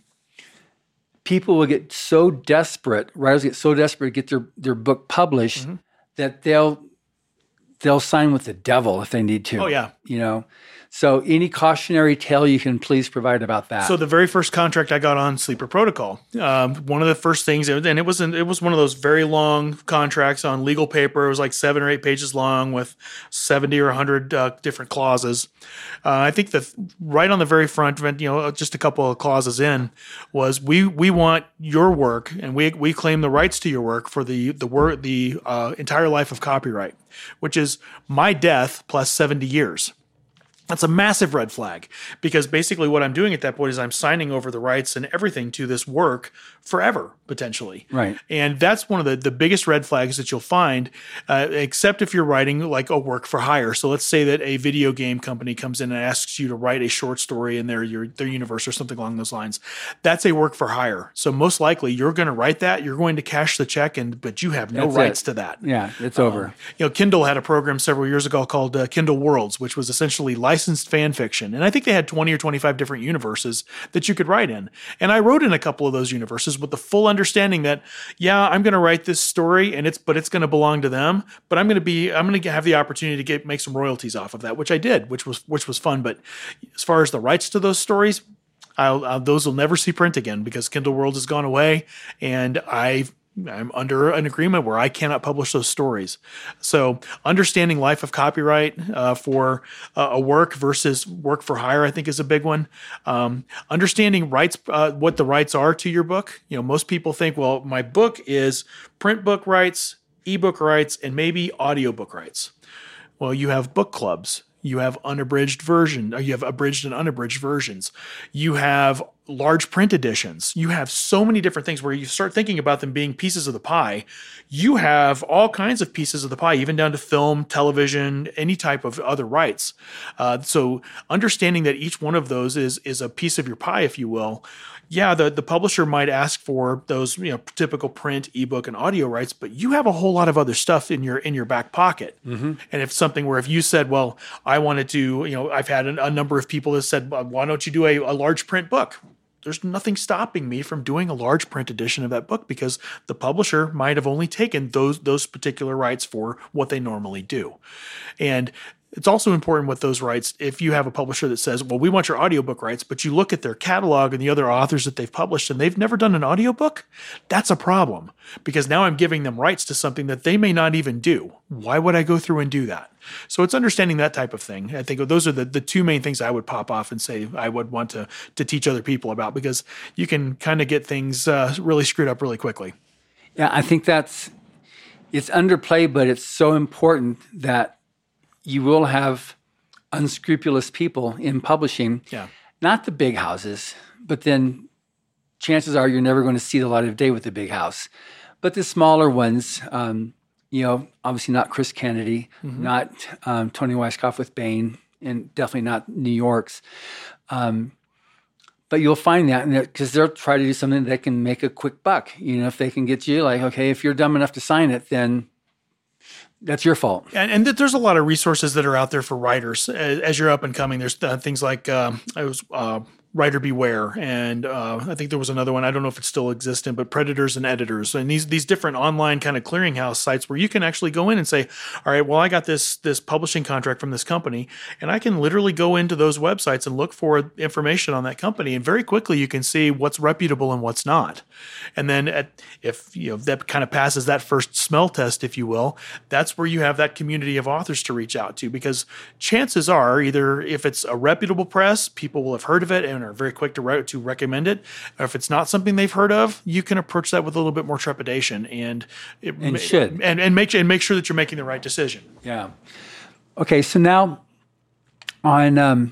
people will get so desperate, writers get so desperate to get their, their book published, mm-hmm. that they'll, they'll sign with the devil if they need to. Oh, yeah. You know, so any cautionary tale you can please provide about that. So the very first contract I got on Sleeper Protocol, um, one of the first things, and it was it was one of those very long contracts on legal paper. It was like seven or eight pages long with seventy or one hundred uh, different clauses. Uh, I think that right on the very front, you know, just a couple of clauses in, was we we want your work, and we we claim the rights to your work for the the work the uh, entire life of copyright, which is my death plus seventy years. That's a massive red flag, because basically what I'm doing at that point is I'm signing over the rights and everything to this work forever, potentially. Right. And that's one of the, the biggest red flags that you'll find, uh, except if you're writing like a work for hire. So let's say that a video game company comes in and asks you to write a short story in their, your, their universe or something along those lines. That's a work for hire. So most likely you're going to write that, you're going to cash the check, and but you have no that's rights it. to that. Yeah, it's um, over. You know, Kindle had a program several years ago called uh, Kindle Worlds, which was essentially licensed fan fiction. And I think they had twenty or twenty-five different universes that you could write in. And I wrote in a couple of those universes with the full understanding that, yeah, I'm going to write this story, and it's, but it's going to belong to them, but I'm going to be, I'm going to have the opportunity to get, make some royalties off of that, which I did, which was, which was fun. But as far as the rights to those stories, I'll, I'll, those will never see print again, because Kindle World has gone away, and I've, I'm under an agreement where I cannot publish those stories. So understanding life of copyright uh, for uh, a work versus work for hire, I think, is a big one. Um, understanding rights, uh, what the rights are to your book. You know, most people think, well, my book is print book rights, ebook rights, and maybe audiobook rights. Well, you have book clubs. You have unabridged version, or you have abridged and unabridged versions. You have large print editions. You have so many different things where you start thinking about them being pieces of the pie. You have all kinds of pieces of the pie, even down to film, television, any type of other rights. Uh, so understanding that each one of those is is a piece of your pie, if you will. Yeah, the, the publisher might ask for those, you know, typical print, ebook, and audio rights, but you have a whole lot of other stuff in your in your back pocket. Mm-hmm. And if something where if you said, well, I wanted to, you know, I've had a, a number of people that said, well, why don't you do a, a large print book? There's nothing stopping me from doing a large print edition of that book because the publisher might have only taken those those particular rights for what they normally do. And it's also important with those rights, if you have a publisher that says, well, we want your audiobook rights, but you look at their catalog and the other authors that they've published and they've never done an audiobook, that's a problem because now I'm giving them rights to something that they may not even do. Why would I go through and do that? So it's understanding that type of thing. I think those are the, the two main things I would pop off and say I would want to, to teach other people about because you can kind of get things uh, really screwed up really quickly. Yeah, I think that's, it's underplayed, but it's so important that you will have unscrupulous people in publishing, yeah. Not the big houses, but then chances are you're never going to see the light of day with the big house. But the smaller ones, um, you know, obviously not Chris Kennedy, mm-hmm. not um, Tony Weisskopf with Baen, and definitely not New York's. Um, but you'll find that because they'll try to do something that can make a quick buck. You know, if they can get you like, okay, if you're dumb enough to sign it, then that's your fault. And, and there's a lot of resources that are out there for writers as, as you're up and coming. There's uh, things like um, I was uh, Writer Beware, and uh, I think there was another one. I don't know if it's still existent, but Predators and Editors, and these these different online kind of clearinghouse sites where you can actually go in and say, all right, well, I got this this publishing contract from this company, and I can literally go into those websites and look for information on that company, and very quickly you can see what's reputable and what's not. And then at, if you know that kind of passes that first smell test, if you will, that's where you have that community of authors to reach out to, because chances are either if it's a reputable press, people will have heard of it and are very quick to re- to recommend it. Or if it's not something they've heard of, you can approach that with a little bit more trepidation and it, and should and, and make and make sure that you're making the right decision. Yeah. Okay. So now on, um,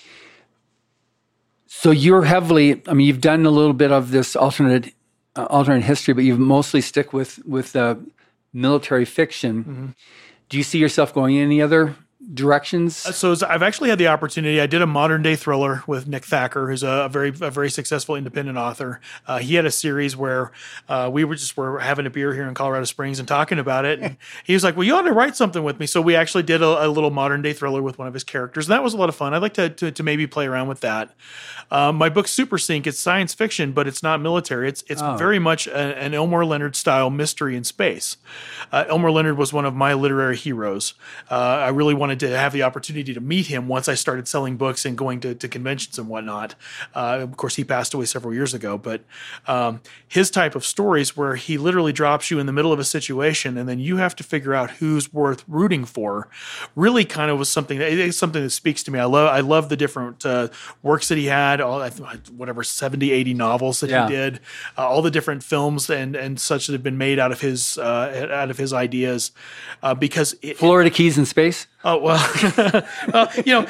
so you're heavily. I mean, you've done a little bit of this alternate uh, alternate history, but you mostly stick with with uh, military fiction. Mm-hmm. Do you see yourself going in any other directions? So I've actually had the opportunity. I did a modern day thriller with Nick Thacker, who's a, a very a very successful independent author. Uh, he had a series where uh, we were just were having a beer here in Colorado Springs and talking about it. And he was like, "Well, you ought to write something with me." So we actually did a, a little modern day thriller with one of his characters. And that was a lot of fun. I'd like to to, to maybe play around with that. Um, my book Super Sync, it's science fiction, but it's not military. It's it's oh. very much a, an Elmore Leonard style mystery in space. Uh, Elmore Leonard was one of my literary heroes. Uh, I really wanted to have the opportunity to meet him once I started selling books and going to, to conventions and whatnot. Uh, of course, he passed away several years ago, but um, his type of stories where he literally drops you in the middle of a situation and then you have to figure out who's worth rooting for really kind of was something that it's something that speaks to me. I love I love the different uh, works that he had, all whatever seventy, eighty novels that yeah. he did, uh, all the different films and and such that have been made out of his uh, out of his ideas, uh, because it, Florida Keys in Space. Oh, well, well, you know,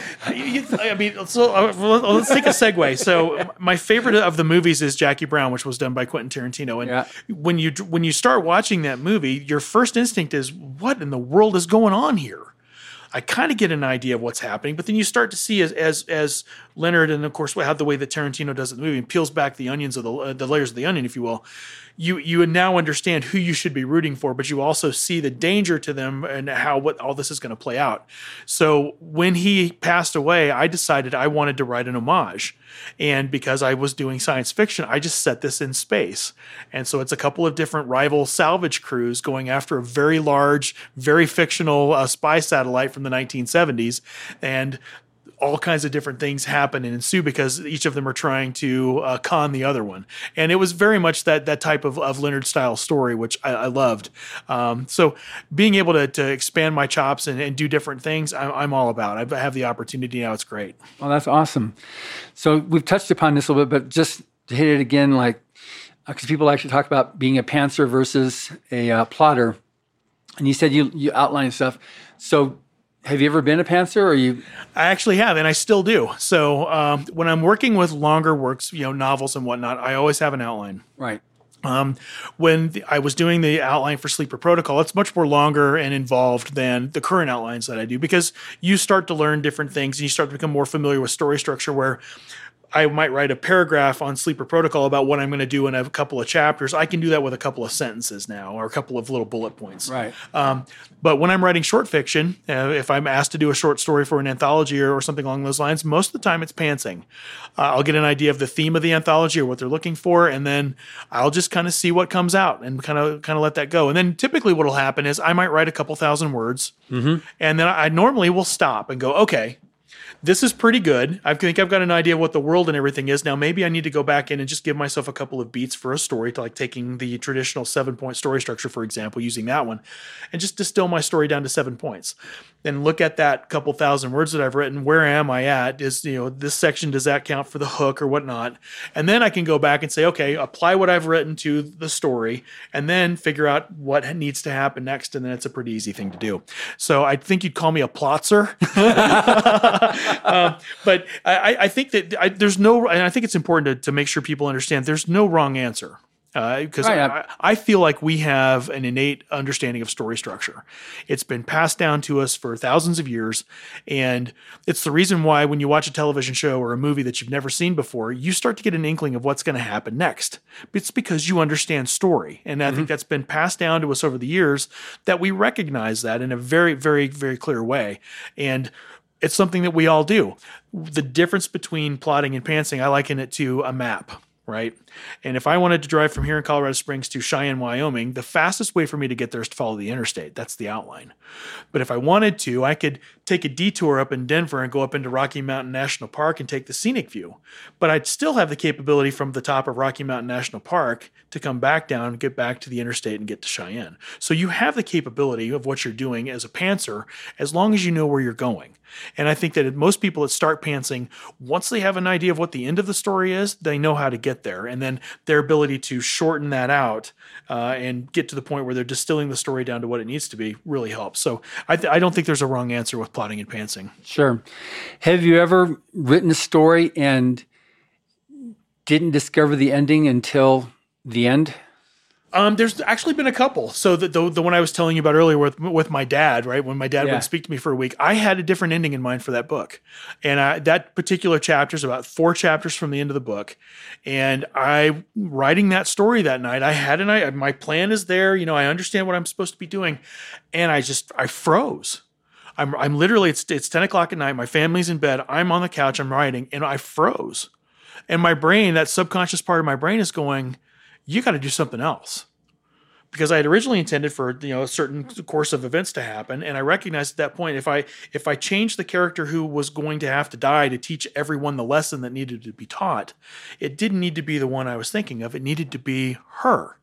I mean, so uh, let's take a segue. So my favorite of the movies is Jackie Brown, which was done by Quentin Tarantino. And yeah. when you when you start watching that movie, your first instinct is, what in the world is going on here? I kind of get an idea of what's happening, but then you start to see as as as Leonard, and of course how the way that Tarantino does it in the movie, and peels back the onions of the uh, the layers of the onion, if you will. You you now understand who you should be rooting for, but you also see the danger to them and how what all this is going to play out. So when he passed away, I decided I wanted to write an homage. And because I was doing science fiction, I just set this in space. And so it's a couple of different rival salvage crews going after a very large, very fictional uh, spy satellite from the nineteen seventies. And all kinds of different things happen and ensue because each of them are trying to uh, con the other one. And it was very much that that type of, of Leonard style story, which I, I loved. Um, so being able to, to expand my chops and, and do different things, I'm, I'm all about. I have the opportunity now. It's great. Well, that's awesome. So we've touched upon this a little bit, but just to hit it again, like, because people actually talk about being a pantser versus a uh, plotter. And you said you, you outlined stuff. So have you ever been a pantser, or you? I actually have, and I still do. So um, when I'm working with longer works, you know, novels and whatnot, I always have an outline. Right. Um, when the, I was doing the outline for Sleeper Protocol, it's much more longer and involved than the current outlines that I do, because you start to learn different things and you start to become more familiar with story structure, where I might write a paragraph on Sleeper Protocol about what I'm going to do in a couple of chapters. I can do that with a couple of sentences now, or a couple of little bullet points. Right. Um, but when I'm writing short fiction, uh, if I'm asked to do a short story for an anthology or, or something along those lines, most of the time it's pantsing. Uh, I'll get an idea of the theme of the anthology or what they're looking for, and then I'll just kind of see what comes out and kind of kind of let that go. And then typically what will happen is I might write a couple thousand words, mm-hmm. and then I normally will stop and go, okay, this is pretty good. I think I've got an idea of what the world and everything is. Now, maybe I need to go back in and just give myself a couple of beats for a story, to like taking the traditional seven-point story structure, for example, using that one, and just distill my story down to seven points. Then look at that couple thousand words that I've written. Where am I at? Is, you know, this section, does that count for the hook or whatnot? And then I can go back and say, okay, apply what I've written to the story, and then figure out what needs to happen next. And then it's a pretty easy thing to do. So I think you'd call me a plotzer. um, but I, I think that I, there's no, and I think it's important to, to make sure people understand there's no wrong answer. Because uh, right. I, I feel like we have an innate understanding of story structure. It's been passed down to us for thousands of years, and it's the reason why when you watch a television show or a movie that you've never seen before, you start to get an inkling of what's going to happen next. It's because you understand story, and I mm-hmm. think that's been passed down to us over the years, that we recognize that in a very, very, very clear way. And it's something that we all do. The difference between plotting and pantsing, I liken it to a map. Right. And if I wanted to drive from here in Colorado Springs to Cheyenne, Wyoming, the fastest way for me to get there is to follow the interstate. That's the outline. But if I wanted to, I could take a detour up in Denver and go up into Rocky Mountain National Park and take the scenic view. But I'd still have the capability from the top of Rocky Mountain National Park to come back down and get back to the interstate and get to Cheyenne. So you have the capability of what you're doing as a pantser, as long as you know where you're going. And I think that most people that start pantsing, once they have an idea of what the end of the story is, they know how to get there. And then their ability to shorten that out uh, and get to the point where they're distilling the story down to what it needs to be really helps. So I, th- I don't think there's a wrong answer with plotting and pantsing. Sure. Have you ever written a story and didn't discover the ending until the end? Um, there's actually been a couple. So the, the the one I was telling you about earlier with with my dad, right? When my dad yeah. would speak to me for a week, I had a different ending in mind for that book. And I, that particular chapter is about four chapters from the end of the book. And I, writing that story that night, I had an I my plan is there. You know, I understand what I'm supposed to be doing. And I just, I froze. I'm I'm literally, it's it's ten o'clock at night. My family's in bed. I'm on the couch. I'm writing, and I froze. And my brain, that subconscious part of my brain is going, you got to do something else. Because I had originally intended for, you know, a certain course of events to happen, and I recognized at that point, if I if I changed the character who was going to have to die to teach everyone the lesson that needed to be taught, it didn't need to be the one I was thinking of. It needed to be her.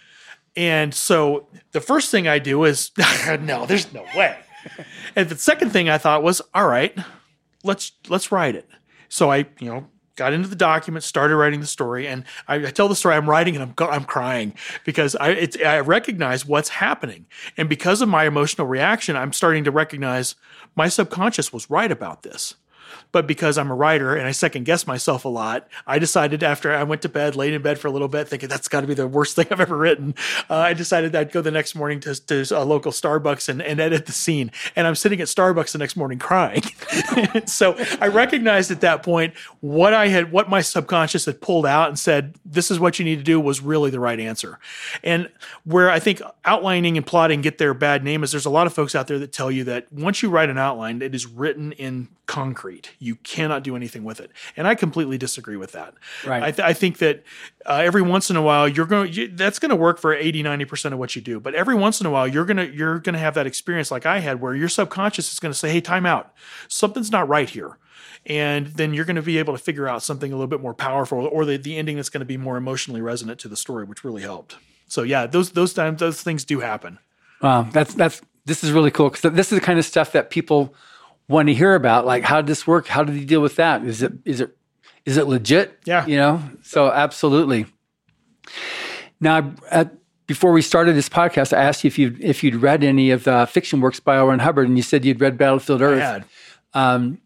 And so the first thing I do is, no, there's no way. And the second thing I thought was, all right, let's let's write it. So I, you know, got into the document, started writing the story, and I, I tell the story I'm writing, and I'm I'm crying because I it's, I recognize what's happening, and because of my emotional reaction, I'm starting to recognize my subconscious was right about this. But because I'm a writer and I second guess myself a lot, I decided after I went to bed, laid in bed for a little bit, thinking that's got to be the worst thing I've ever written. Uh, I decided I'd go the next morning to, to a local Starbucks and, and edit the scene. And I'm sitting at Starbucks the next morning crying. So I recognized at that point what I had, what my subconscious had pulled out and said, this is what you need to do, was really the right answer. And where I think outlining and plotting get their bad name is there's a lot of folks out there that tell you that once you write an outline, it is written in concrete. You cannot do anything with it. And I completely disagree with that. Right. I, th- I think that uh, every once in a while you're going you, that's going to work for eighty, ninety percent of what you do. But every once in a while you're going to you're going to have that experience like I had where your subconscious is going to say, "Hey, time out. Something's not right here." And then you're going to be able to figure out something a little bit more powerful, or the, the ending that's going to be more emotionally resonant to the story, which really helped. So yeah, those those times those things do happen. Wow, that's that's this is really cool, because this is the kind of stuff that people want to hear about. Like, how did this work? How did he deal with that? Is it is it is it legit? Yeah, you know. So absolutely. Now, at, before we started this podcast, I asked you if you if you'd read any of the fiction works by L. Ron Hubbard, and you said you'd read Battlefield Earth. I had. Um,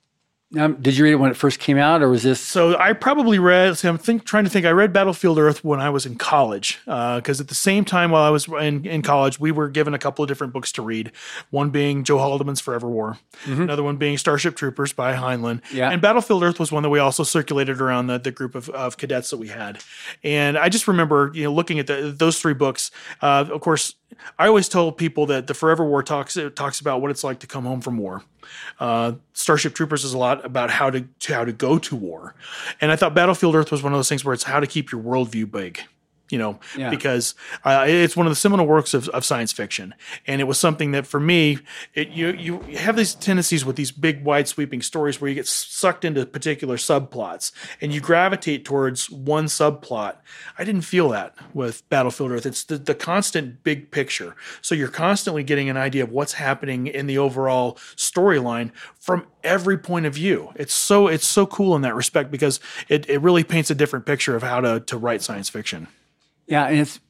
um, did you read it when it first came out, or was this? So I probably read. So I'm think, trying to think. I read Battlefield Earth when I was in college, because uh, at the same time while I was in, in college, we were given a couple of different books to read. One being Joe Haldeman's Forever War, mm-hmm. another one being Starship Troopers by Heinlein, yeah. and Battlefield Earth was one that we also circulated around the, the group of, of cadets that we had. And I just remember, you know, looking at the, those three books. Uh, of course, I always tell people that the Forever War talks it talks about what it's like to come home from war. Uh, Starship Troopers is a lot about how to, to how to go to war, and I thought Battlefield Earth was one of those things where it's how to keep your worldview big. You know, yeah. because uh, it's one of the seminal works of, of science fiction, and it was something that for me, it, you you have these tendencies with these big, wide sweeping stories where you get sucked into particular subplots, and you gravitate towards one subplot. I didn't feel that with Battlefield Earth. It's the, the constant big picture, so you're constantly getting an idea of what's happening in the overall storyline from every point of view. It's so it's so cool in that respect because it it really paints a different picture of how to to write science fiction. Yeah, and it's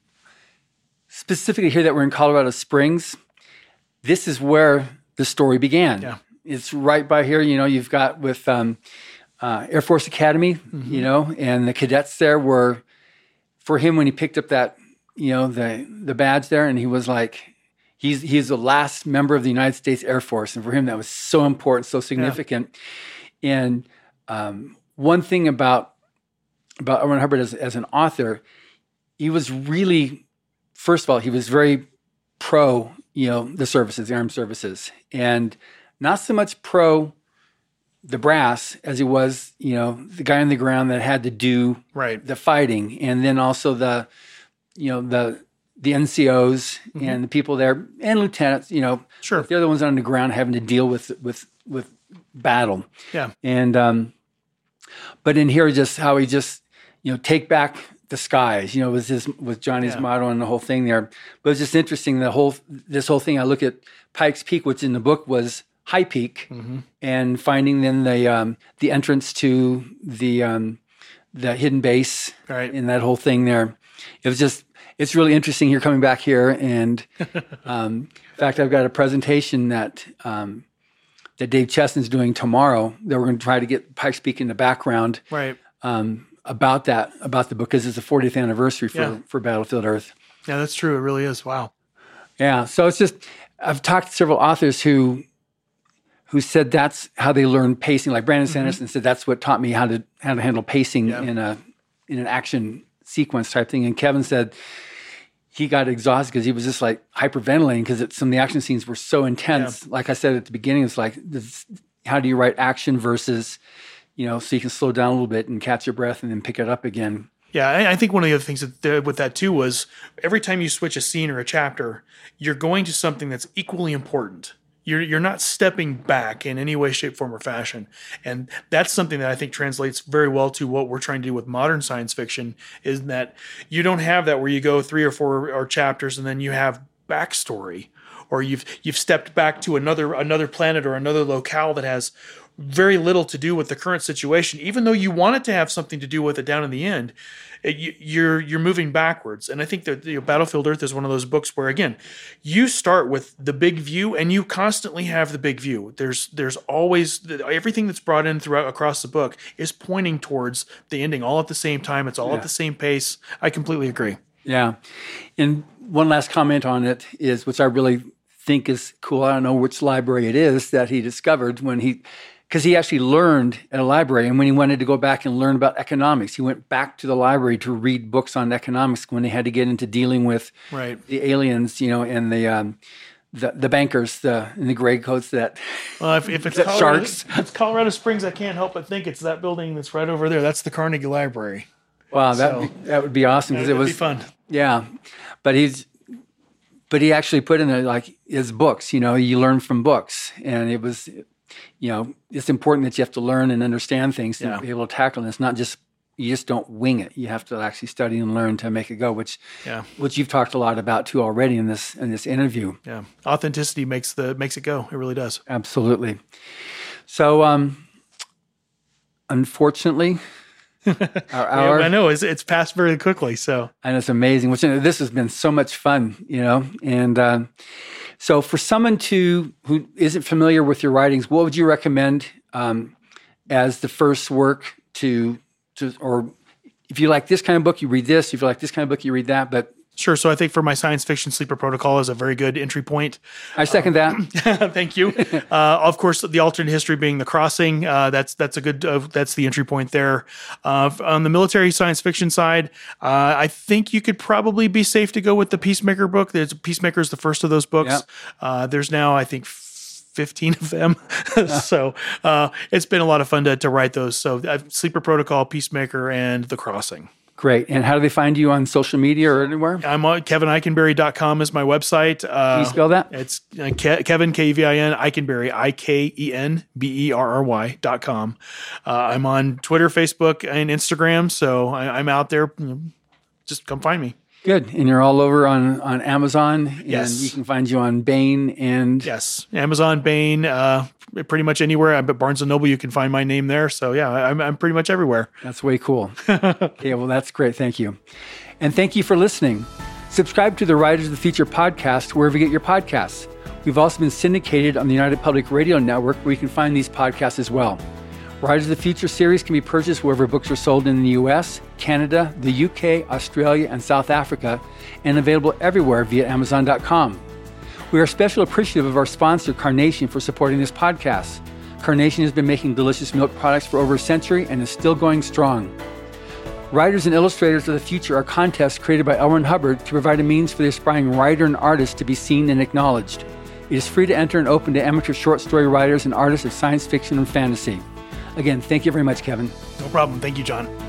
specifically here that we're in Colorado Springs. This is where the story began. Yeah. It's right by here. You know, you've got with um, uh, Air Force Academy, mm-hmm. you know, and the cadets there were, for him when he picked up that, you know, the the badge there, and he was like, he's he's the last member of the United States Air Force, and for him that was so important, so significant. Yeah. And um, one thing about about L. Ron Hubbard as, as an author, he was really, first of all, he was very pro, you know, the services, the armed services, and not so much pro the brass as he was, you know, the guy on the ground that had to do right. the fighting, and then also the, you know, the the N C Os mm-hmm. and the people there and lieutenants, you know, sure, they're the ones on the ground having to deal with with with battle. Yeah, and um, but in here, just how he just, you know, take back the skies, you know, was his was Johnny's yeah. motto and the whole thing there. But it's just interesting, the whole this whole thing. I look at Pikes Peak, which in the book was High Peak, mm-hmm. and finding then the um, the entrance to the um, the hidden base, right. and that whole thing there. It was just it's really interesting. You're coming back here, and um, in fact, I've got a presentation that um, that Dave Cheston's doing tomorrow. That we're going to try to get Pikes Peak in the background, right. Um, about that, about the book, because it's the fortieth anniversary for, yeah. for Battlefield Earth. Yeah, that's true. It really is. Wow. Yeah. So it's just, I've talked to several authors who who said that's how they learned pacing. Like Brandon Sanderson mm-hmm. said, that's what taught me how to how to handle pacing yeah. in a in an action sequence type thing. And Kevin said he got exhausted because he was just like hyperventilating because some of the action scenes were so intense. Yeah. Like I said at the beginning, it's like, this, how do you write action versus, you know, so you can slow down a little bit and catch your breath and then pick it up again. Yeah, I think one of the other things that uh, with that too was every time you switch a scene or a chapter, you're going to something that's equally important. You're you're not stepping back in any way, shape, form, or fashion, and that's something that I think translates very well to what we're trying to do with modern science fiction. Is that you don't have that where you go three or four or chapters and then you have backstory, or you've you've stepped back to another another planet or another locale that has very little to do with the current situation, even though you want it to have something to do with it down in the end. It, you, you're you're moving backwards, and I think that you know, Battlefield Earth is one of those books where again, you start with the big view, and you constantly have the big view. There's there's always everything that's brought in throughout across the book is pointing towards the ending, all at the same time. It's all yeah. at the same pace. I completely agree. Yeah, and one last comment on it is, which I really think is cool. I don't know which library it is that he discovered when he. Because he actually learned at a library, and when he wanted to go back and learn about economics, he went back to the library to read books on economics when they had to get into dealing with right. the aliens, you know, and the um, the, the bankers, the in the gray coats that. Well, if, if it's Colorado, sharks, if it's Colorado Springs, I can't help but think it's that building that's right over there. That's the Carnegie Library. Wow, that so, that would be awesome because it was be fun. Yeah, but he's. But he actually put in there like his books. You know, you learn from books, and it was. You know, it's important that you have to learn and understand things to yeah. be able to tackle it. It's not just, you just don't wing it. You have to actually study and learn to make it go, which yeah. which you've talked a lot about too already in this in this interview. Yeah. Authenticity makes the makes it go. It really does. Absolutely. So, um, unfortunately, Our hour. Yeah, I know it's, it's passed very quickly. So and it's amazing. Which, you know, this has been so much fun, you know. And uh, so, for someone to who isn't familiar with your writings, what would you recommend um, as the first work to to or if you like this kind of book, you read this. If you like this kind of book, you read that. But sure. So I think for my science fiction, Sleeper Protocol is a very good entry point. I second uh, that. Thank you. Uh, of course, the alternate history being The Crossing. Uh, that's that's a good. Uh, that's the entry point there. Uh, on the military science fiction side, uh, I think you could probably be safe to go with the Peacemaker book. There's Peacemaker is the first of those books. Yeah. Uh, there's now, I think, fifteen of them. so uh, it's been a lot of fun to, to write those. So uh, Sleeper Protocol, Peacemaker, and The Crossing. Great. And how do they find you on social media or anywhere? I'm on kevin eikenberry dot com is my website. Uh, Can you spell that? It's uh, Ke- Kevin, K E V I N, Eikenberry, I K E N B E R R Y dot com. Uh, I'm on Twitter, Facebook, and Instagram. So I, I'm out there. Just come find me. Good. And you're all over on, on Amazon. And Yes. you can find you on Bain and... Yes. Amazon, Bain, uh, pretty much anywhere. I'm at Barnes and Noble. You can find my name there. So yeah, I'm, I'm pretty much everywhere. That's way cool. Okay, well, that's great. Thank you. And thank you for listening. Subscribe to the Writers of the Future podcast wherever you get your podcasts. We've also been syndicated on the United Public Radio Network, where you can find these podcasts as well. Writers of the Future series can be purchased wherever books are sold in the U S, Canada, the U K, Australia, and South Africa, and available everywhere via Amazon dot com. We are especially appreciative of our sponsor, Carnation, for supporting this podcast. Carnation has been making delicious milk products for over a century and is still going strong. Writers and Illustrators of the Future are contests created by L. Ron Hubbard to provide a means for the aspiring writer and artist to be seen and acknowledged. It is free to enter and open to amateur short story writers and artists of science fiction and fantasy. Again, thank you very much, Kevin. No problem. Thank you, John.